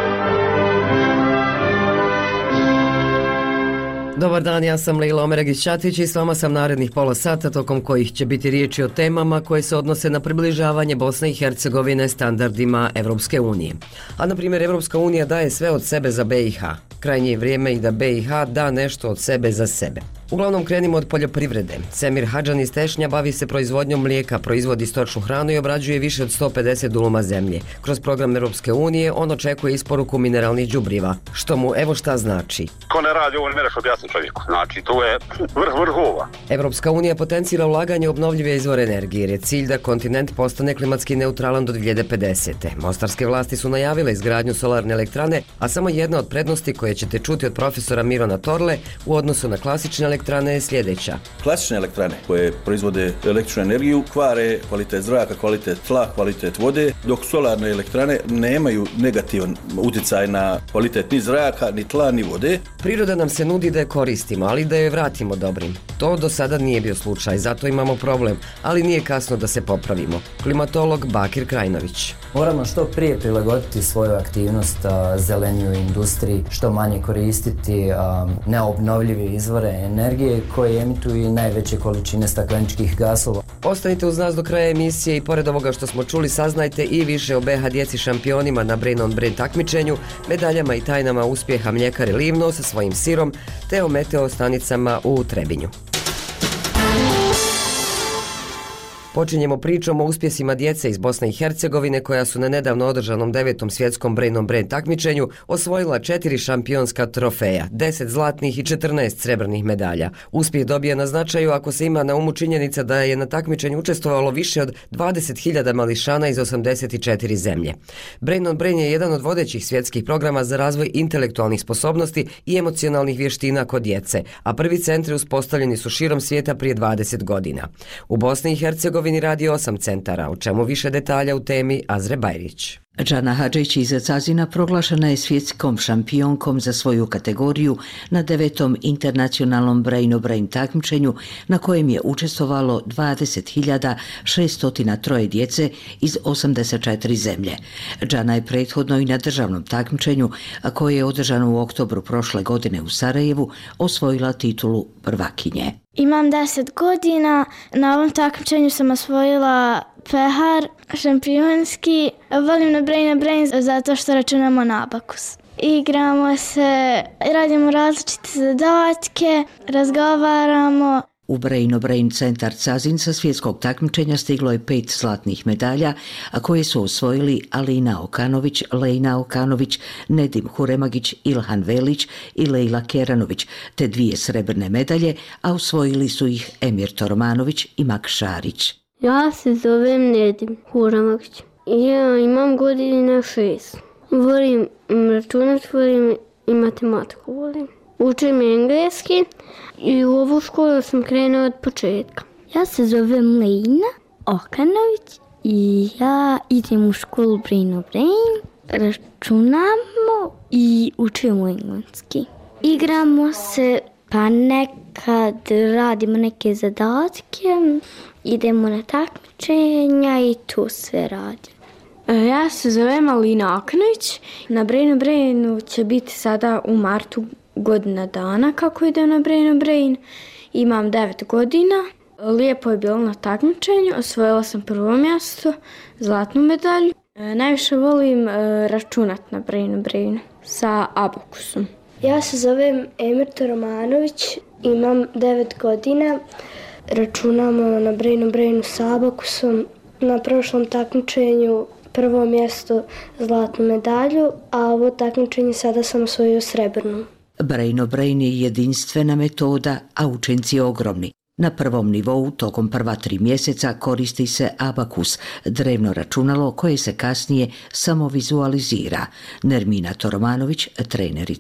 Dobar dan, ja sam Leila Omeragić-Ćatić i s vama sam narednih pola sata, tokom kojih će biti riječi o temama koje se odnose na približavanje Bosne i Hercegovine standardima Evropske unije. A na primjer, Evropska unija daje sve od sebe za BiH. Krajnje je vrijeme i da BiH da nešto od sebe za sebe. Uglavnom krenimo od poljoprivrede. Semir Hadžan iz Tešnja bavi se proizvodnjom mlijeka, proizvodi stočnu hranu i obrađuje više od 150 duluma zemlje. Kroz program Europske unije on očekuje isporuku mineralnih đubriva, što mu evo šta znači. Ko ne radi ovo ne mereš objasniti čovjeku, znači to je vrhova. Europska unija potencira ulaganje u obnovljive izvore energije jer je cilj da kontinent postane klimatski neutralan do 2050. Mostarske vlasti su najavile izgradnju solarne elektrane, a samo jedna od prednosti koje ćete čuti od profesora Mirona Torle u odnosu na klasične elektrane je sljedeća. Klasične elektrane koje proizvode električnu energiju kvare kvalitet zraka, kvalitet tla, kvalitet vode, dok solarne elektrane nemaju negativan utjecaj na kvalitet ni zraka, ni tla, ni vode. Priroda nam se nudi da je koristimo, ali da je vratimo dobrim. To do sada nije bio slučaj, zato imamo problem, ali nije kasno da se popravimo. Klimatolog Bakir Krajnović. Moramo što prije prilagoditi svoju aktivnost zeleniju industriji, što manje koristiti neobnovljive izvore energije koje emituju najveće količine stakleničkih gasova. Ostanite uz nas do kraja emisije i pored ovoga što smo čuli saznajte i više o BiH djeci šampionima na Brain on Brain takmičenju, medaljama i tajnama uspjeha mljekare Livno sa svojim sirom, te o meteo stanicama u Trebinju. Počinjemo pričom o uspjesima djece iz Bosne i Hercegovine koja su na nedavno održanom 9. svjetskom Brain on Brain takmičenju osvojila 4 šampionska trofeja, 10 zlatnih i 14 srebrnih medalja. Uspjeh dobija na značaju ako se ima na umu činjenica da je na takmičenju učestvovalo više od 20.000 mališana iz 84 zemlje. Brain on Brain je jedan od vodećih svjetskih programa za razvoj intelektualnih sposobnosti i emocionalnih vještina kod djece, a prvi centri uspostavljeni su širom svijeta prije 20 godina. U Bosni i Hercegovini radi 8 centara, o čemu više detalja u temi Azre Bajrić. Džana Hadžić iz Cazina proglašena je svjetskom šampionkom za svoju kategoriju na 9. internacionalnom Brain on Brain takmičenju na kojem je učestvovalo 20.603 djece iz 84 zemlje. Džana je prethodno i na državnom takmičenju, a koje je održano u oktobru prošle godine u Sarajevu, osvojila titulu prvakinje. Imam 10 godina, na ovom takmičenju sam osvojila pehar šampionski. Volim na Brain zato što računamo na abakus. Igramo se, radimo različite zadatke, razgovaramo. U Brain on Brain centar Cazin sa svjetskog takmičenja stiglo je 5 zlatnih medalja, a koje su osvojili Alina Okanović, Lejna Okanović, Nedim Huremagić, Ilhan Velić i Lejla Keranović, te 2 srebrne medalje, a osvojili su ih Emir Tormanović i Mak Šarić. Ja se zovem Nedim Huremagić. Ja imam godine 6. Volim računat, volim i matematiku volim. Učim engleski i u ovu školu sam krenula od početka. Ja se zovem Lejna Okanović i ja idem u školu Brain on Brain. Računamo i učimo engleski. Igramo se, pa nekad radimo neke zadatke, idemo na takmičenja i tu sve radimo. Ja se zovem Alina Okanović. Na Brain on Brainu će biti sada u martu godina dana kako idem na Brain on Brain. Imam 9 godina. Lijepo je bilo na takmičenju. Osvojila sam prvo mjesto, zlatnu medalju. Najviše volim računat na Brain on Brainu sa abakusom. Ja se zovem Emir Tormanović. Imam 9 godina. Računamo na Brain on Brainu sa abakusom. Na prošlom takmičenju prvo mjesto, zlatnu medalju, a ovo takmičenje sada sam osvojio srebrnu. Brain on Brain je jedinstvena metoda, a učenci ogromni. Na prvom nivou tokom prva 3 mjeseca koristi se abakus, drevno računalo koje se kasnije samo vizualizira. Nermina Tormanović, trenerica.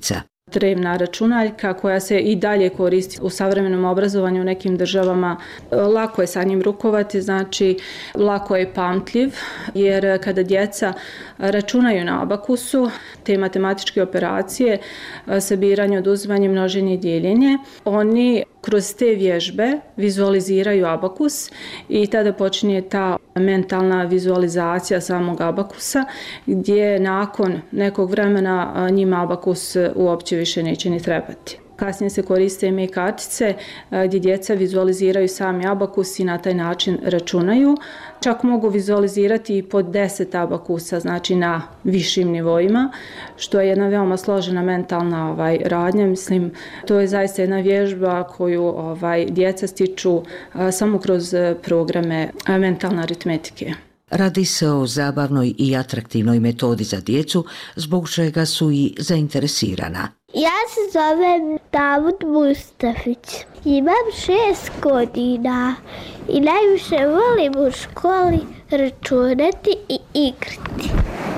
drevna računaljka koja se i dalje koristi u savremenom obrazovanju u nekim državama. Lako je sa njim rukovati, znači lako je pamtljiv, jer kada djeca računaju na abakusu, te matematičke operacije, sabiranje, oduzimanje, množenje i dijeljenje, oni kroz te vježbe vizualiziraju abakus i tada počinje ta mentalna vizualizacija samog abakusa, gdje nakon nekog vremena njima abakus uopće više neće ni trebati. Kasnije se koriste i kartice gdje djeca vizualiziraju sami abakus i na taj način računaju. Čak mogu vizualizirati i po 10 abakusa, znači na višim nivoima, što je jedna veoma složena mentalna radnja. Mislim, to je zaista jedna vježba koju djeca stiču samo kroz programe mentalne aritmetike. Radi se o zabavnoj i atraktivnoj metodi za djecu, zbog čega su i zainteresirana. Ja se zovem Davud Mustafić. Imam 6 godina i najviše volim u školi računati i igrati.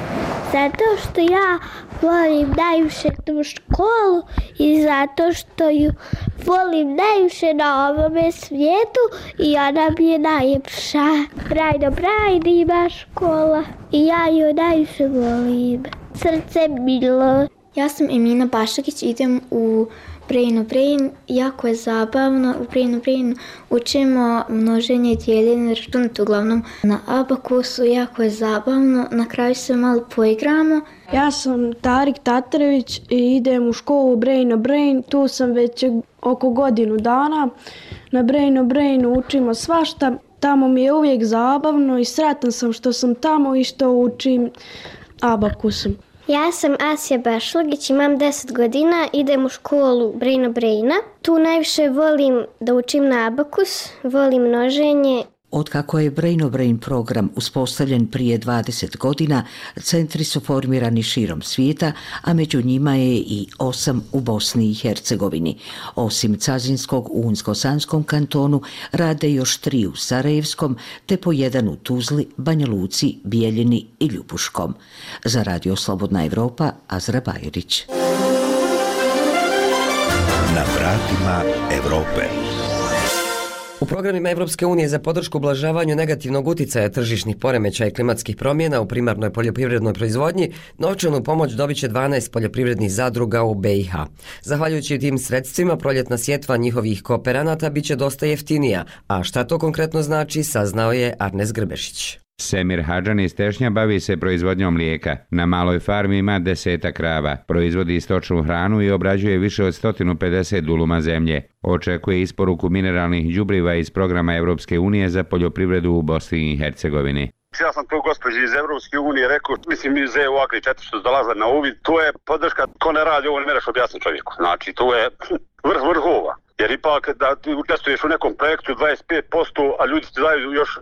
Zato što ja volim najviše tu školu i zato što ju volim najviše na ovome svijetu i ona mi je najljepša. Brajno ima škola i ja ju najviše volim. Srce milo. Ja sam Emina Bašakić, idem u Brain. Jako je zabavno. U Brain učimo množenje i dijeljenje, računati uglavnom na abakusu. Jako je zabavno. Na kraju se malo poigramo. Ja sam Tarik Tatarević i idem u školu Brain. Tu sam već oko godinu dana. Na Brain učimo svašta. Tamo mi je uvijek zabavno i sretan sam što sam tamo i što učim abakusom. Ja sam Asija Bešlagić, imam 10 godina, idem u školu Braina. Tu najviše volim da učim na abakus, volim množenje. Otkako je Brain program uspostavljen prije 20 godina, centri su formirani širom svijeta, a među njima je i 8 u Bosni i Hercegovini. Osim Cazinskog u Unsko-Sanskom kantonu, rade još 3 u Sarajevskom, te po 1 u Tuzli, Banja Luci, Bijeljini i Ljubuškom. Za Radio Slobodna Evropa, Azra Bajerić. Na vratima Evrope. U programima Evropske unije za podršku ublažavanju negativnog uticaja tržišnih poremećaja i klimatskih promjena u primarnoj poljoprivrednoj proizvodnji novčanu pomoć dobit će 12 poljoprivrednih zadruga u BiH. Zahvaljujući tim sredstvima, proljetna sjetva njihovih kooperanata bit će dosta jeftinija, a šta to konkretno znači, saznao je Arnes Grbešić. Semir Hadžan iz Tešnja bavi se proizvodnjom mlijeka. Na maloj farmi ima 10 krava, proizvodi stočnu hranu i obrađuje više od 150 duluma zemlje. Očekuje isporuku mineralnih đubriva iz programa Evropske unije za poljoprivredu u Bosni i Hercegovini. Ja sam to gospođi iz Evropske unije rekao, mislim iz EU Agri 4 što dolaze na uvid, to je podrška, ko ne radi ovo ne mereš objasniti čovjeku. Znači to je vrhova. Jer ipak da ti učestvuješ u nekom projektu 25%, a ljudi ti daju još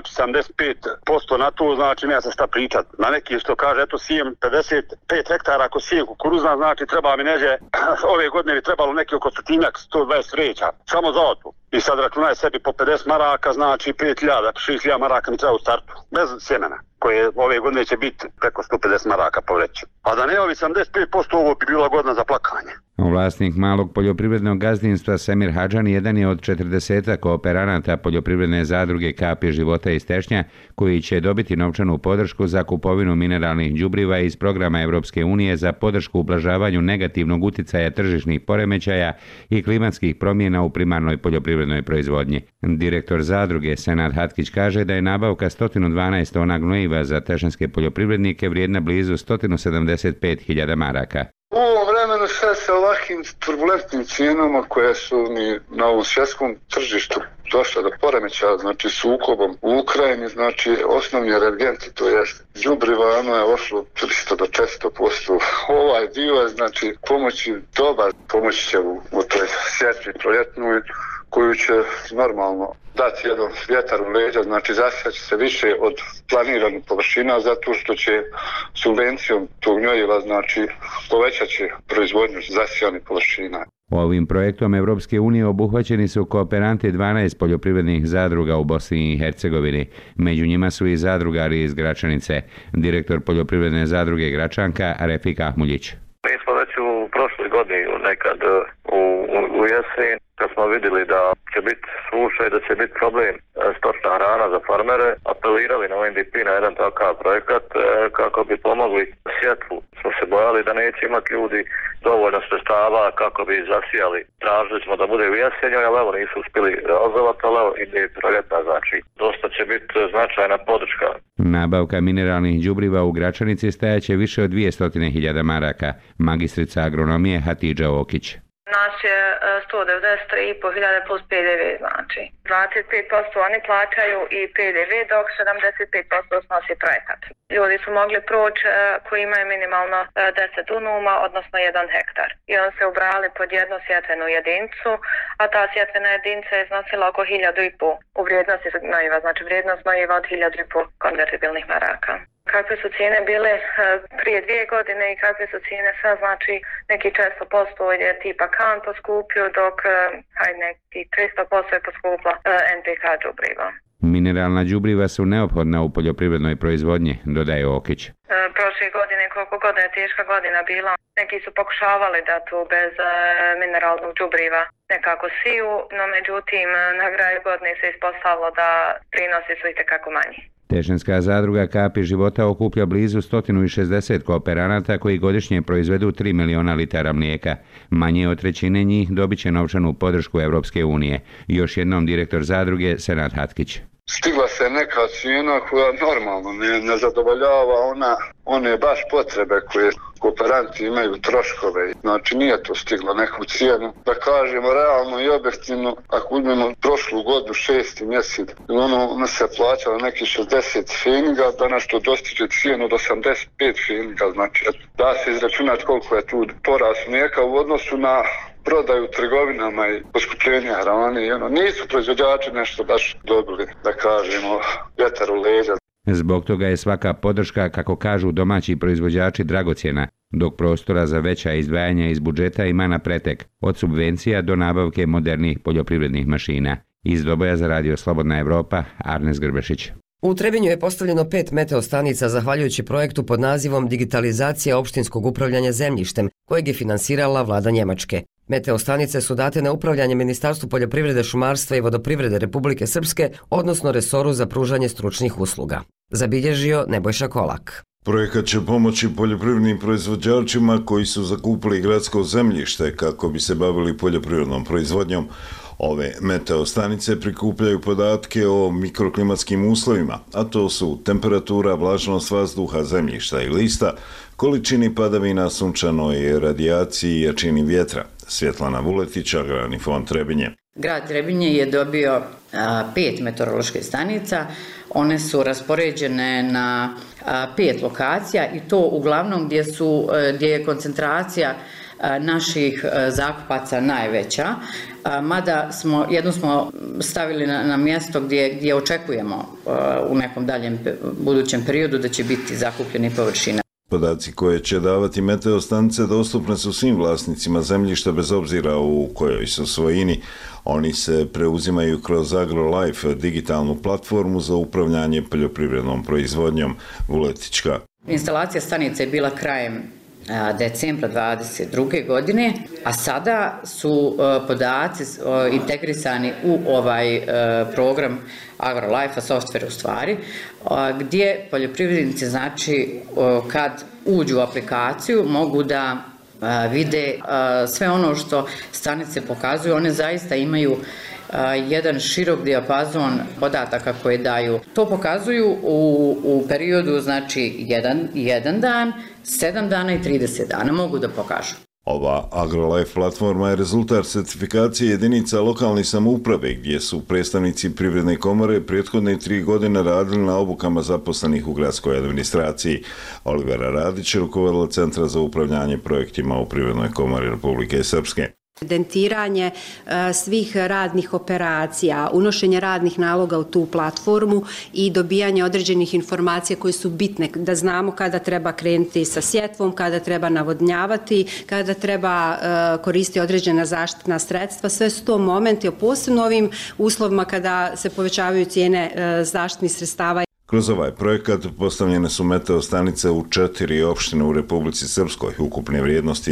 75% na to, znači nema se šta pričat. Na neki što kaže, eto sijem 55 hektara, ako sijem kukuruzna, znači treba mi neđe, ove godine bi trebalo neki oko 120 vreća, samo za otpu. I sad računaj sebi po 50 maraka, znači 5.000 maraka mi treba u startu, bez sjemena, koje ove godine će biti preko 150 maraka po vreću. A da ne ovi 75%, ovo bi bila godina za plakanje. Vlasnik malog poljoprivrednog gazdinstva Semir Hadžan jedan je od 40 kooperanata poljoprivredne zadruge Kapi života iz Tešnja, koji će dobiti novčanu podršku za kupovinu mineralnih đubriva iz programa Evropske unije za podršku ublažavanju negativnog uticaja tržišnih poremećaja i klimatskih promjena u primarnoj poljoprivrednoj proizvodnji. Direktor zadruge Senad Hatkić kaže da je nabavka 112 tona gnojiva za tešnjanske poljoprivrednike vrijedna blizu 175.000 maraka. U ovom vremenu sve sa ovakvim turbulentnim cijenama koje su ni na ovom svjetskom tržištu došle do poremećaja, znači sukobom u Ukrajini, znači osnovni energenti, to jest đubriva, ono je ošlo 300 do 400%. Ovaj dio je znači pomoći dobar, pomoći će u toj sjetvi proljetnoj, koju će normalno dati jedan vjetar u leđa, znači zasjeći se više od planiranih površina zato što će subvencijom tog gnojiva znači povećat će proizvodnju zasjejanih površina. Ovim projektom Evropske unije obuhvaćeni su kooperanti 12 poljoprivrednih zadruga u Bosni i Hercegovini. Među njima su i zadrugari iz Gračanice. Direktor poljoprivredne zadruge Gračanka Refik Ahmuljić. Mi smo već u prošloj godini nekad u jesen, kad smo vidjeli da će biti suša i da će biti problem stočna hrana za farmere, apelirali na UNDP na jedan takav projekat kako bi pomogli sjetvu. Smo se bojali da neće imati ljudi dovoljno sredstava kako bi zasijali. Tražili smo da bude u jesenju, ali evo nisu uspjeli realizovati, ali evo ide proljetna, znači dosta će biti značajna podrška. Nabavka mineralnih đubriva u Gračanici stajaće više od 200.000 maraka. Magistrica agronomije Hatidža Okić. Nas je 193.500 plus PDV, znači 25% oni plaćaju i PDV, dok 75% snosi projekat. Ljudi su mogli proći koji imaju minimalno 10 dunuma, odnosno 1 hektar. I on se ubrali pod jednu sjetvenu jedinicu, a ta sjetvena jedinica je iznosila oko 1.500 u vrijednosti gnojiva, znači vrijednost gnojiva od 1.500 konvertibilnih maraka. Kakve su cijene bile prije 2 godine i kakve su cijene sad, znači neki 400% je tipa kan poskupio, dok neki 300% je poskupla NPK đubriva. Mineralna đubriva su neophodna u poljoprivrednoj proizvodnji, dodaje Okić. Prošle godine, koliko god je teška godina bila, neki su pokušavali da tu bez mineralnog đubriva nekako siju, no međutim na kraju godine se ispostavilo da prinosi su itekako manji. Tešnjska zadruga Kapi života okuplja blizu 160 kooperanata koji godišnje proizvedu 3 miliona litara mlijeka. Manje od trećine njih dobit će novčanu podršku Evropske unije. Još jednom direktor zadruge Senad Hatkić. Stigla se neka cijena koja normalno ne zadovoljava one baš potrebe koje kooperanti imaju, troškove. Znači nije to stiglo neku cijenu. Da kažemo realno i objektivno, ako uzmemo prošlu godinu 6. mjesec, ono se plaćalo neki 60 feninga, danas to dostiže cijenu od 85 feninga. Znači da se izračunati koliko je tu porast mlijeka u odnosu na prodaju u trgovinama i poskupljenja hrane. Nisu proizvođači nešto baš dobili, da kažemo, vjetar u leđa. Zbog toga je svaka podrška, kako kažu domaći proizvođači, dragocjena, dok prostora za veća izdvajanja iz budžeta ima na pretek, od subvencija do nabavke modernih poljoprivrednih mašina. Iz Doboja za Radio Slobodna Evropa, Arnes Grbešić. U Trebinju je postavljeno 5 meteostanica zahvaljujući projektu pod nazivom Digitalizacija opštinskog upravljanja zemljištem, kojeg je finansirala vlada Njemačke. Meteostanice su date na upravljanje Ministarstvu poljoprivrede, šumarstva i vodoprivrede Republike Srpske, odnosno resoru za pružanje stručnih usluga. Zabilježio Nebojša Kolak. Projekat će pomoći poljoprivrednim proizvođačima koji su zakupili gradsko zemljište kako bi se bavili poljoprivrednom proizvodnjom. Ove meteostanice prikupljaju podatke o mikroklimatskim uslovima, a to su temperatura, vlažnost vazduha, zemljišta i lista, količini padavina, sunčanoj radijaciji i jačini vjetra. Svjetlana Vuletić, Agrarni fond Trebinje. Grad Trebinje je dobio 5 meteoroloških stanica. One su raspoređene na 5 lokacija i to uglavnom gdje je koncentracija naših zakupaca najveća, mada jednu smo stavili na mjesto gdje očekujemo u nekom daljem budućem periodu da će biti zakupljeni površina. Podaci koje će davati meteostanice dostupne su svim vlasnicima zemljišta bez obzira u kojoj su svojini. Oni se preuzimaju kroz AgroLife, digitalnu platformu za upravljanje poljoprivrednom proizvodnjom. Vuletička. Instalacija stanice je bila krajem decembra 2022. godine, a sada su podaci integrisani u ovaj program AgroLife, software u stvari, gdje poljoprivrednici, znači, kad uđu u aplikaciju mogu da vide sve ono što stanice pokazuju. One zaista imaju jedan širok dijapazon podataka koje daju. To pokazuju u periodu, znači, jedan dan, 7 dana i 30 dana mogu da pokažu. Ova AgroLife platforma je rezultat certifikacije jedinica lokalne samouprave gdje su predstavnici Privredne komore prethodne 3 godine radili na obukama zaposlenih u gradskoj administraciji. Olivera Radić, rukovodila Centra za upravljanje projektima u Privrednoj komori Republike Srpske. Evidentiranje svih radnih operacija, unošenje radnih naloga u tu platformu i dobijanje određenih informacija koje su bitne, da znamo kada treba krenuti sa sjetvom, kada treba navodnjavati, kada treba koristiti određena zaštitna sredstva. Sve su to momenti, posebno ovim uslovima kada se povećavaju cijene zaštitnih sredstava. Kroz ovaj projekat postavljene su meteo stanice u 4 opštine u Republici Srpskoj, ukupne vrijednosti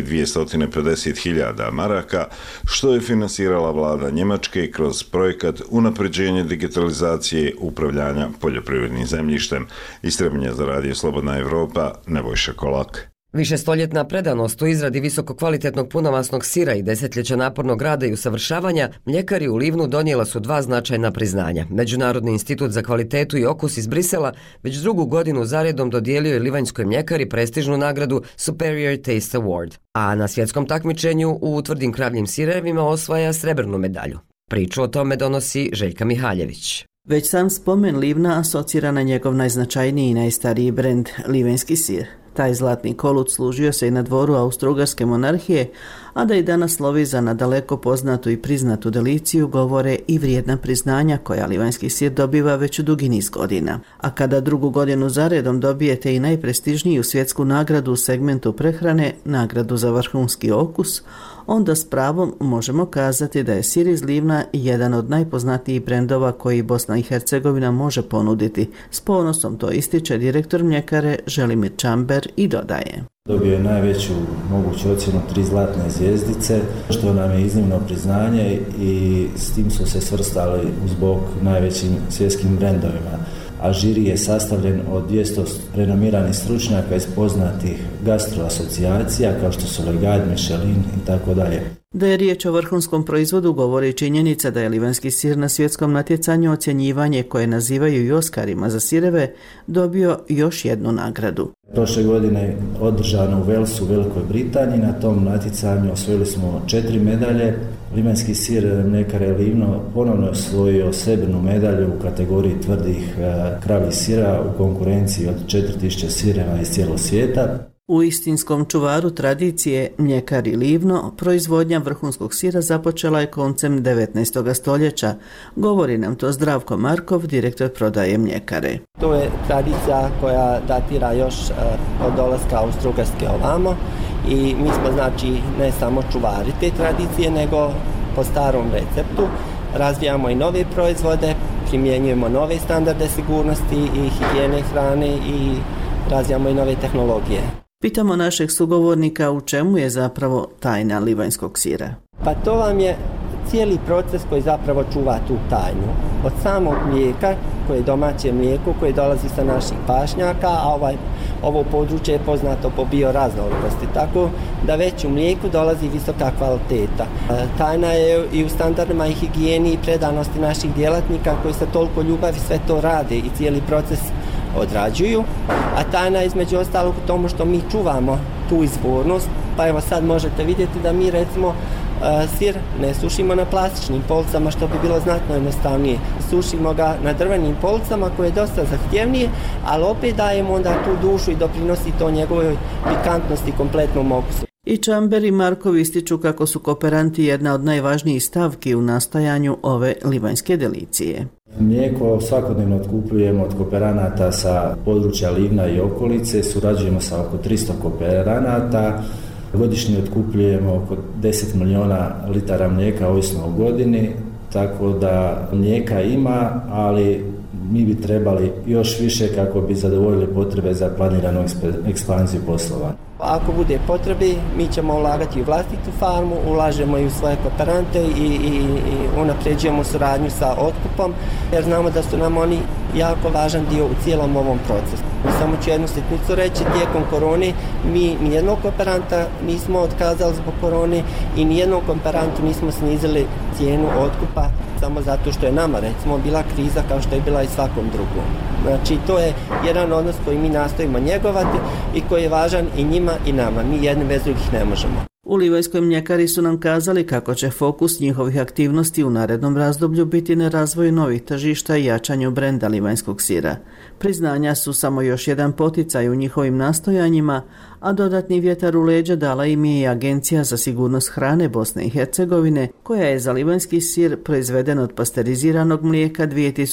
250.000 maraka, što je finansirala vlada Njemačke kroz projekat unapređenje digitalizacije upravljanja poljoprivrednim zemljištem. Istrebljenje za Radio Slobodna Evropa, Nebojša Kolak. Višestoljetna predanost u izradi visokokvalitetnog punomasnog sira i desetljeća napornog rada i usavršavanja, mljekari u Livnu donijela su 2 značajna priznanja. Međunarodni institut za kvalitetu i okus iz Brisela već 2. godinu zaredom dodijelio je livanjskoj mljekari prestižnu nagradu Superior Taste Award, a na svjetskom takmičenju u tvrdim kravljim sirevima osvaja srebrnu medalju. Priču o tome donosi Željka Mihaljević. Već sam spomen Livna asocira na njegov najznačajniji i najstariji brend, livenski sir. Taj zlatni kolut služio se i na dvoru Austro-Ugarske monarhije, a da i danas slovi za nadaleko poznatu i priznatu deliciju govore i vrijedna priznanja koja livanjski sir dobiva već dugi niz godina. A kada 2. godinu zaredom dobijete i najprestižniju svjetsku nagradu u segmentu prehrane, nagradu za vrhunski okus, onda s pravom možemo kazati da je sir iz Livna jedan od najpoznatijih brendova koji Bosna i Hercegovina može ponuditi. S ponosom to ističe direktor mljekare Želimir Čamber i dodaje. Dobio je najveću moguću ocjenu 3 zlatne zvjezdice, što nam je iznimno priznanje i s tim su se svrstali uz bok najvećim svjetskim brendovima. A žiri je sastavljen od 200 renomiranih stručnjaka iz poznatih gastroasocijacija kao što su Legard, Michelin i tako dalje. Da je riječ o vrhunskom proizvodu govori činjenica da je livanjski sir na svjetskom natjecanju ocjenjivanje koje nazivaju i Oskarima za sireve dobio još jednu nagradu. Prošle godine održano u Walesu u Velikoj Britaniji, na tom natjecanju osvojili smo 4 medalje. Livanjski sir mljekare Livno ponovno je osvojio srebrnu medalju u kategoriji tvrdih kravljih sira u konkurenciji od 4000 sireva iz cijelog svijeta. U istinskom čuvaru tradicije mljekari Livno proizvodnja vrhunskog sira započela je koncem 19. stoljeća. Govori nam to Zdravko Markov, direktor prodaje mljekare. To je tradicija koja datira još od dolaska Austro-Ugarske ovamo i mi smo znači ne samo čuvari te tradicije nego po starom receptu razvijamo i nove proizvode, primjenjujemo nove standarde sigurnosti i higijene hrane i razvijamo i nove tehnologije. Pitamo našeg sugovornika u čemu je zapravo tajna livanjskog sira. Pa to vam je cijeli proces koji zapravo čuva tu tajnu. Od samog mlijeka, koje je domaće mlijeko, koje dolazi sa naših pašnjaka, a ovo područje je poznato po bioraznolikosti, tako da već u mlijeku dolazi visoka kvaliteta. Tajna je i u standardima i higijeni i predanosti naših djelatnika koji sa toliko ljubavi sve to rade i cijeli proces odrađuju, a tajna je između ostalog u tomu što mi čuvamo tu izvornost, pa evo sad možete vidjeti da mi recimo sir ne sušimo na plastičnim policama što bi bilo znatno jednostavnije. Sušimo ga na drvenim policama koje je dosta zahtjevnije, ali opet dajemo onda tu dušu i doprinosi to njegovoj pikantnosti kompletnom okusu. I Čamber i Markov ističu kako su kooperanti jedna od najvažnijih stavki u nastajanju ove livanjske delicije. Mlijeko svakodnevno otkupljujemo od kooperanata sa područja Livna i okolice, surađujemo sa oko 300 kooperanata, godišnje otkupljujemo oko 10 milijuna litara mlijeka ovisno o godini, tako da mlijeka ima, ali mi bi trebali još više kako bi zadovoljili potrebe za planiranu ekspanziju poslovanja. Ako bude potrebe, mi ćemo ulagati u vlastitu farmu, ulažemo i u svoje kooperante i unapređujemo suradnju sa otkupom, jer znamo da su nam oni jako važan dio u cijelom ovom procesu. Samo ću jednu sitnicu reći, tijekom korone mi nijednog kooperanta nismo otkazali zbog korone i nijednom kooperantu nismo snizili cijenu otkupa samo zato što je nama recimo bila kriza kao što je bila i svakom drugom. Znači to je jedan odnos koji mi nastojimo njegovati i koji je važan i njima i nama. Mi jedni bez drugih ne možemo. U Livajskoj mljekari su nam kazali kako će fokus njihovih aktivnosti u narednom razdoblju biti na razvoju novih tržišta i jačanju brenda livanjskog sira. Priznanja su samo još jedan poticaj u njihovim nastojanjima, a dodatni vjetar u leđa dala im je i Agencija za sigurnost hrane Bosne i Hercegovine, koja je za livanjski sir proizveden od pasteriziranog mlijeka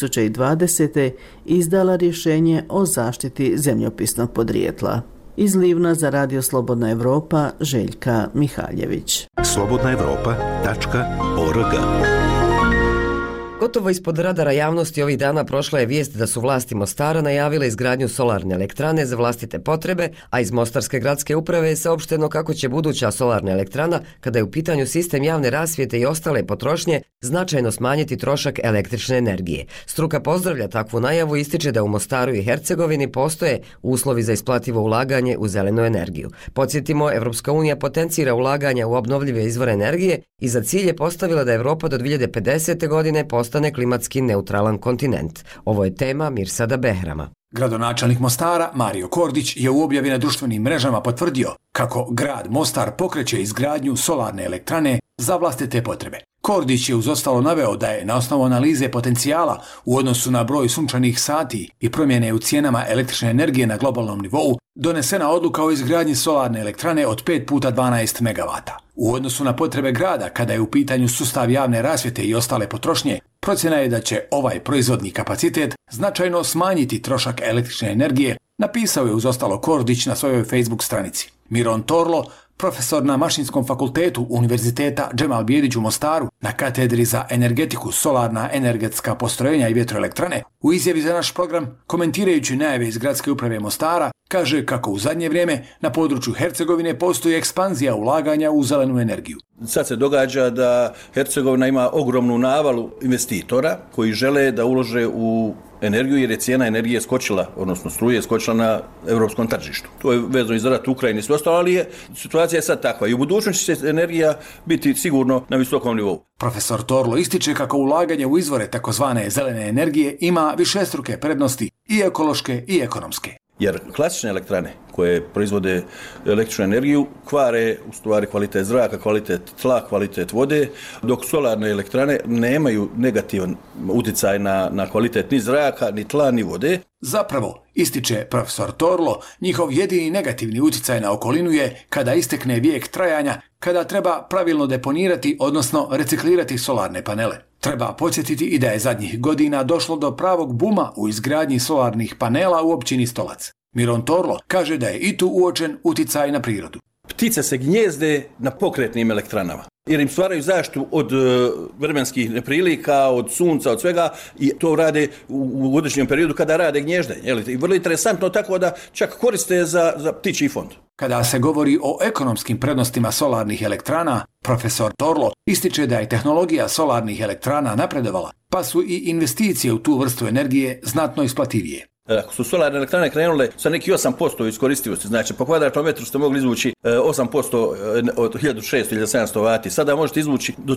2020. izdala rješenje o zaštiti zemljopisnog podrijetla. Iz Livna za Radio Slobodna Evropa, Željka Mihaljević. slobodnaevropa.org Gotovo ispod radara javnosti ovih dana prošla je vijest da su vlasti Mostara najavile izgradnju solarne elektrane za vlastite potrebe, a iz Mostarske gradske uprave je saopšteno kako će buduća solarna elektrana, kada je u pitanju sistem javne rasvjete i ostale potrošnje, značajno smanjiti trošak električne energije. Struka pozdravlja takvu najavu i ističe da u Mostaru i Hercegovini postoje uslovi za isplativo ulaganje u zelenu energiju. Podsjetimo, Evropska unija potencira ulaganja u obnovljive izvore energije i za cilj je postavila da Evropa do 2050. godine postane klimatski neutralan kontinent. Ovo je tema Mirsada Behrama. Gradonačelnik Mostara, Mario Kordić, je u objavi na društvenim mrežama potvrdio kako grad Mostar pokreće izgradnju solarne elektrane za vlastite potrebe. Kordić je uz ostalo naveo da je na osnovu analize potencijala u odnosu na broj sunčanih sati i promjene u cijenama električne energije na globalnom nivou donesena odluka o izgradnji solarne elektrane od 5 puta 12 MW. U odnosu na potrebe grada, kada je u pitanju sustav javne rasvjete i ostale potrošnje, procjena je da će ovaj proizvodni kapacitet značajno smanjiti trošak električne energije, napisao je uz ostalo Kordić na svojoj Facebook stranici. Miron Torlo, profesor na Mašinskom fakultetu Univerziteta Džemal Bijedić u Mostaru na katedri za energetiku, solarna energetska postrojenja i vjetroelektrane, u izjavi za naš program, komentirajući najave iz Gradske uprave Mostara, kaže kako u zadnje vrijeme na području Hercegovine postoji ekspanzija ulaganja u zelenu energiju. Sad se događa da Hercegovina ima ogromnu navalu investitora koji žele da ulože u energiju jer je cijena energije skočila, odnosno struje skočila na europskom tržištu. To je vezano i za rat u Ukrajini i sve ostalo, ali situacija je sad takva i u budućnosti će energija biti sigurno na visokom nivou. Profesor Torlo ističe kako ulaganje u izvore takozvane zelene energije ima višestruke prednosti i ekološke i ekonomske. Jer klasične elektrane koje proizvode električnu energiju kvare u stvari kvalitet zraka, kvalitet tla, kvalitet vode, dok solarne elektrane nemaju negativan utjecaj na kvalitet ni zraka, ni tla, ni vode. Zapravo, ističe profesor Torlo, njihov jedini negativni utjecaj na okolinu je kada istekne vijek trajanja, kada treba pravilno deponirati, odnosno reciklirati solarne panele. Treba podsjetiti i da je zadnjih godina došlo do pravog buma u izgradnji solarnih panela u općini Stolac. Miron Torlo kaže da je i tu uočen utjecaj na prirodu. Ptice se gnjezde na pokretnim elektranama jer im stvaraju zaštitu od vremenskih neprilika, od sunca, od svega i to rade u određenom periodu kada rade gnježdenje. I vrlo interesantno tako da čak koriste za ptičji fond. Kada se govori o ekonomskim prednostima solarnih elektrana, profesor Torlo ističe da je tehnologija solarnih elektrana napredovala, pa su i investicije u tu vrstu energije znatno isplativije. Ako su solarne elektrane krenule sa neki 8% iskoristivosti, znači po kvadratnom metru ste mogli izvući 8% od 1600 ili 700 vati, sada možete izvući do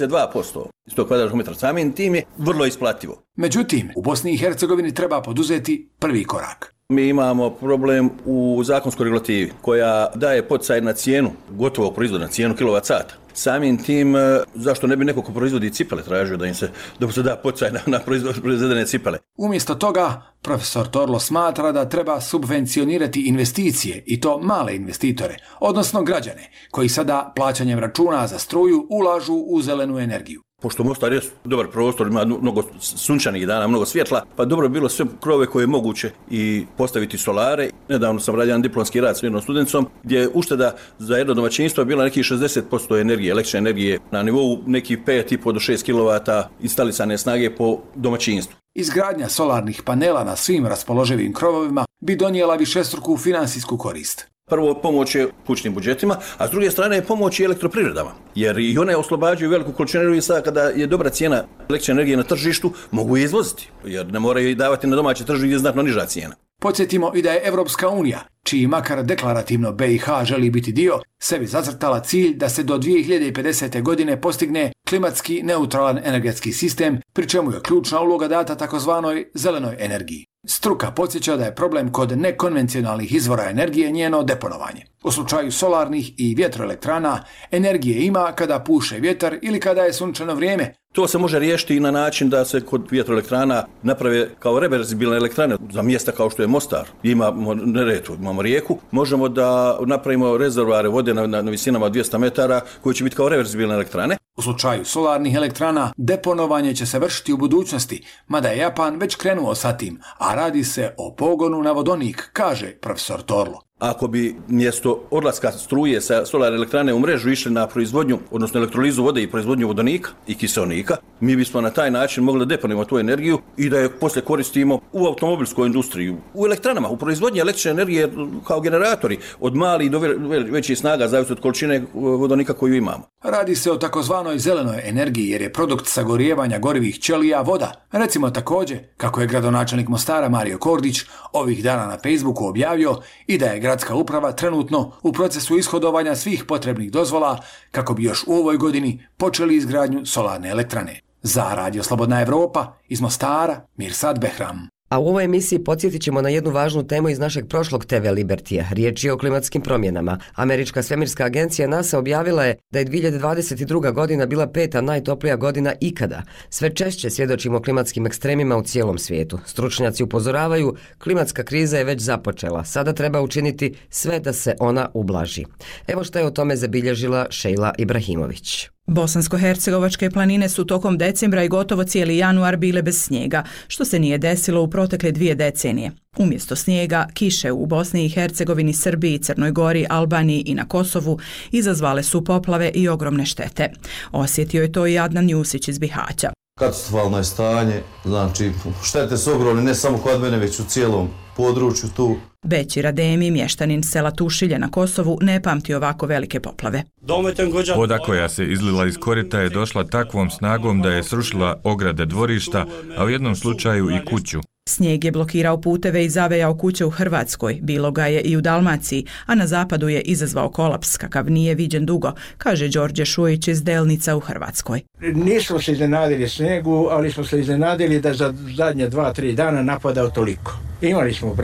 42% iz tog kvadratnog metra. Samim tim je vrlo isplativo. Međutim, u Bosni i Hercegovini treba poduzeti prvi korak. Mi imamo problem u zakonskoj regulativi koja daje poticaj na cijenu gotovog proizvoda, na cijenu kWh. Samim tim, zašto ne bi neko ko proizvodi cipele tražio da mu se da poticaj na proizvedene cipele? Umjesto toga, profesor Torlo smatra da treba subvencionirati investicije i to male investitore, odnosno građane, koji sada plaćanjem računa za struju ulažu u zelenu energiju. Pošto Mostar je dobar prostor, ima mnogo sunčanih dana, mnogo svjetla, pa dobro bi bilo sve krove koje je moguće i postaviti solare. Nedavno sam radio jedan diplomski rad s jednom studentom gdje je ušteda za jedno domaćinstvo bila nekih 60% energije, električne energije na nivou nekih 5,5 do 6 kW instalisane snage po domaćinstvu. Izgradnja solarnih panela na svim raspoloživim krovovima bi donijela višestruku finansijsku korist. Prvo, pomoć je kućnim budžetima, a s druge strane pomoć i elektroprivredama. Jer i one oslobađaju veliku količinu energije sada kada je dobra cijena električne energije na tržištu, mogu je izvoziti, jer ne moraju i davati na domaće tržište gdje je znatno niža cijena. Podsjetimo i da je Evropska unija, čiji makar deklarativno BiH želi biti dio, sebi zacrtala cilj da se do 2050. godine postigne klimatski neutralan energetski sistem, pri čemu je ključna uloga data takozvanoj zelenoj energiji. Struka podsjeća da je problem kod nekonvencionalnih izvora energije njeno deponovanje. U slučaju solarnih i vjetroelektrana, energije ima kada puše vjetar ili kada je sunčano vrijeme. To se može riješiti i na način da se kod vjetroelektrana naprave kao reverzibilne elektrane za mjesta kao što je Mostar. Imamo Neretvu, imamo rijeku. Možemo da napravimo rezervoare vode na visinama 200 metara koji će biti kao reverzibilne elektrane. U slučaju solarnih elektrana, deponovanje će se vršiti u budućnosti, mada je Japan već krenuo sa tim, a radi se o pogonu na vodonik, kaže profesor Torlo. Ako bi mjesto odlaska struje sa solarne elektrane u mrežu išli na proizvodnju, odnosno elektrolizu vode i proizvodnju vodonika i kiseonika, mi bismo na taj način mogli deponirati tu energiju i da je poslije koristimo u automobilskoj industriji, u elektranama, u proizvodnji električne energije kao generatori, od malih do većih snaga, zavisno od količine vodonika koju imamo. Radi se o takozvanoj zelenoj energiji jer je produkt sagorijevanja gorivih ćelija voda. Recimo također, kako je gradonačelnik Mostara Mario Kordić ovih dana na Facebooku objavio i da je gradska uprava trenutno u procesu ishodovanja svih potrebnih dozvola kako bi još u ovoj godini počeli izgradnju solarne elektrane. Za Radio Slobodna Evropa iz Mostara, Mirsad Behram. A u ovoj emisiji podsjetit ćemo na jednu važnu temu iz našeg prošlog TV Libertija. Riječ je o klimatskim promjenama. Američka svemirska agencija NASA objavila je da je 2022. godina bila 5. najtoplija godina ikada. Sve češće svjedočimo klimatskim ekstremima u cijelom svijetu. Stručnjaci upozoravaju, klimatska kriza je već započela. Sada treba učiniti sve da se ona ublaži. Evo što je o tome zabilježila Šejla Ibrahimović. Bosansko-hercegovačke planine su tokom decembra i gotovo cijeli januar bile bez snijega, što se nije desilo u protekle 2 decenije. Umjesto snijega, kiše u Bosni i Hercegovini, Srbiji, Crnoj Gori, Albaniji i na Kosovu izazvale su poplave i ogromne štete. Osjetio je to i Adnan Jusić iz Bihaća. Katastrofalno je stanje, znači štete su ogromne ne samo kod mene, već u cijelom području tu. Bećir Ademi, mještanin sela Tušilje na Kosovu, ne pamti ovako velike poplave. Voda koja se izlila iz korita je došla takvom snagom da je srušila ograde dvorišta, a u jednom slučaju i kuću. Snijeg je blokirao puteve i zavejao kuće u Hrvatskoj, bilo ga je i u Dalmaciji, a na zapadu je izazvao kolaps kakav nije viđen dugo, kaže Đorđe Šujić iz Delnica u Hrvatskoj. Nismo se iznenadili snijegu, ali smo se iznenadili da za zadnje 2-3 dana napadao toliko. Imali smo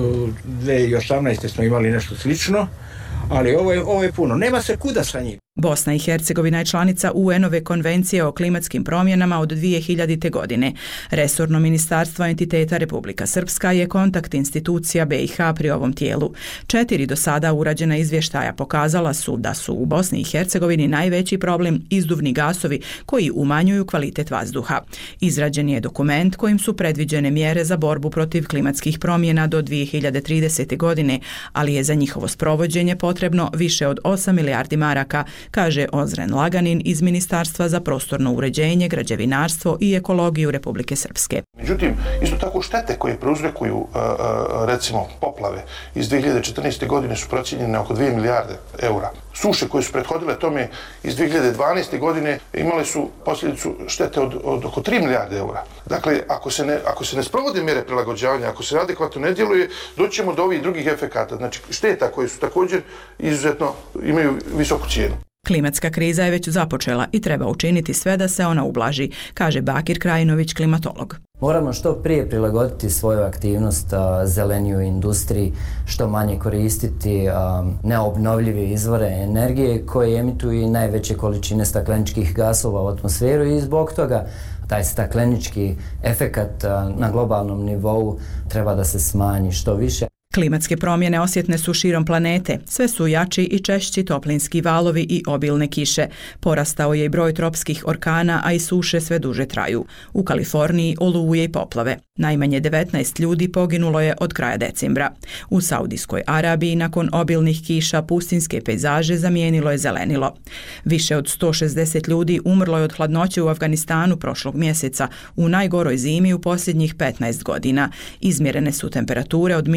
2018. smo imali nešto slično, ali ovo je puno. Nema se kuda sa njim. Bosna i Hercegovina je članica UN-ove konvencije o klimatskim promjenama od 2000. godine. Resorno ministarstvo entiteta Republika Srpska je kontakt institucija BiH pri ovom tijelu. 4 do sada urađena izvještaja pokazala su da su u Bosni i Hercegovini najveći problem izduvni gasovi koji umanjuju kvalitet vazduha. Izrađen je dokument kojim su predviđene mjere za borbu protiv klimatskih promjena do 2030. godine, ali je za njihovo sprovođenje potrebno više od 8 milijardi maraka, kaže Ozren Laganin iz Ministarstva za prostorno uređenje, građevinarstvo i ekologiju Republike Srpske. Međutim, isto tako štete koje prouzrokuju recimo poplave iz 2014. godine su procijenjene oko 2 milijarde eura. Suše koje su prethodile tome iz 2012. godine imale su posljedicu štete od oko 3 milijarde eura. Dakle, ako se ne sprovode mjere prilagođavanja, ako se adekvatno ne djeluje, doći ćemo do ovih drugih efekata. Znači, šteta koje su također izuzetno imaju visoku cijenu. Klimatska kriza je već započela i treba učiniti sve da se ona ublaži, kaže Bakir Krajinović, klimatolog. Moramo što prije prilagoditi svoju aktivnost zeleniju industriji, što manje koristiti neobnovljive izvore energije koje emituju najveće količine stakleničkih gasova u atmosferu i zbog toga taj staklenički efekat na globalnom nivou treba da se smanji što više. Klimatske promjene osjetne su širom planete, sve su jači i češći toplinski valovi i obilne kiše. Porastao je i broj tropskih orkana, a i suše sve duže traju. U Kaliforniji oluje i poplave. Najmanje 19 ljudi poginulo je od kraja decembra. U Saudijskoj Arabiji nakon obilnih kiša pustinske pejzaže zamijenilo je zelenilo. Više od 160 ljudi umrlo je od hladnoće u Afganistanu prošlog mjeseca, u najgoroj zimi u posljednjih 15 godina. Izmjerene su temperature od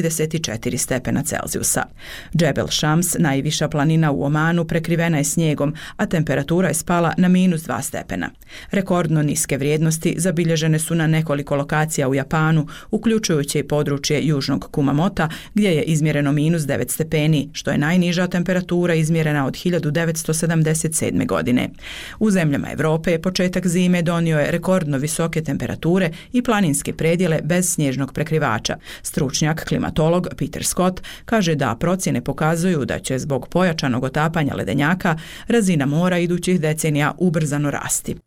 -34 stepena Celzijusa. Džebel Šams, najviša planina u Omanu, prekrivena je snijegom, a temperatura je spala na -2 stepena. Rekordno niske vrijednosti zabilježene su na nekoliko lokacija u Japanu, uključujući i područje južnog Kumamota, gdje je izmjereno -9 stepeni, što je najniža temperatura izmjerena od 1977. godine. U zemljama Europe početak zime donio je rekordno visoke temperature i planinske predjele bez snježnog prekrivača. Stručnjak klimatolog Peter Scott kaže da procjene pokazuju da će zbog pojačanog otapanja ledenjaka razina mora idućih decenija ubrzano rasti.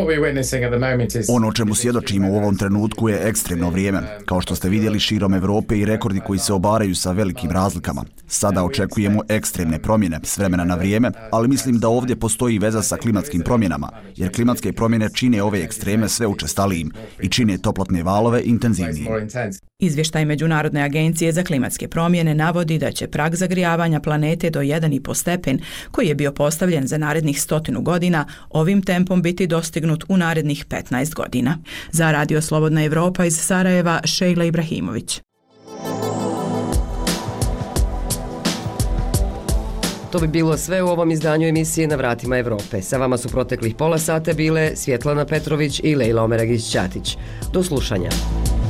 Ono o čemu svjedočimo u ovom trenutku je ekstremno vrijeme, kao što ste vidjeli širom Europe i rekordi koji se obaraju sa velikim razlikama. Sada očekujemo ekstremne promjene s vremena na vrijeme, ali mislim da ovdje postoji veza sa klimatskim promjenama, jer klimatske promjene čine ove ekstreme sve učestalijim i čine toplotne valove intenzivnijim. Izvještaj Međunarodne agencije za klimatske promjene navodi da će prag zagrijavanja planete do 1,5 stepen, koji je bio postavljen za narednih 100 godina, ovim tempom biti dostignut u narednih 15 godina. Za Radio Slobodna Evropa iz Sarajeva, Šejla Ibrahimović. To bi bilo sve u ovom izdanju emisije Na vratima Evrope. Sa vama su proteklih pola sata bile Svjetlana Petrović i Lejla Omeragić-Ćatić. Do slušanja.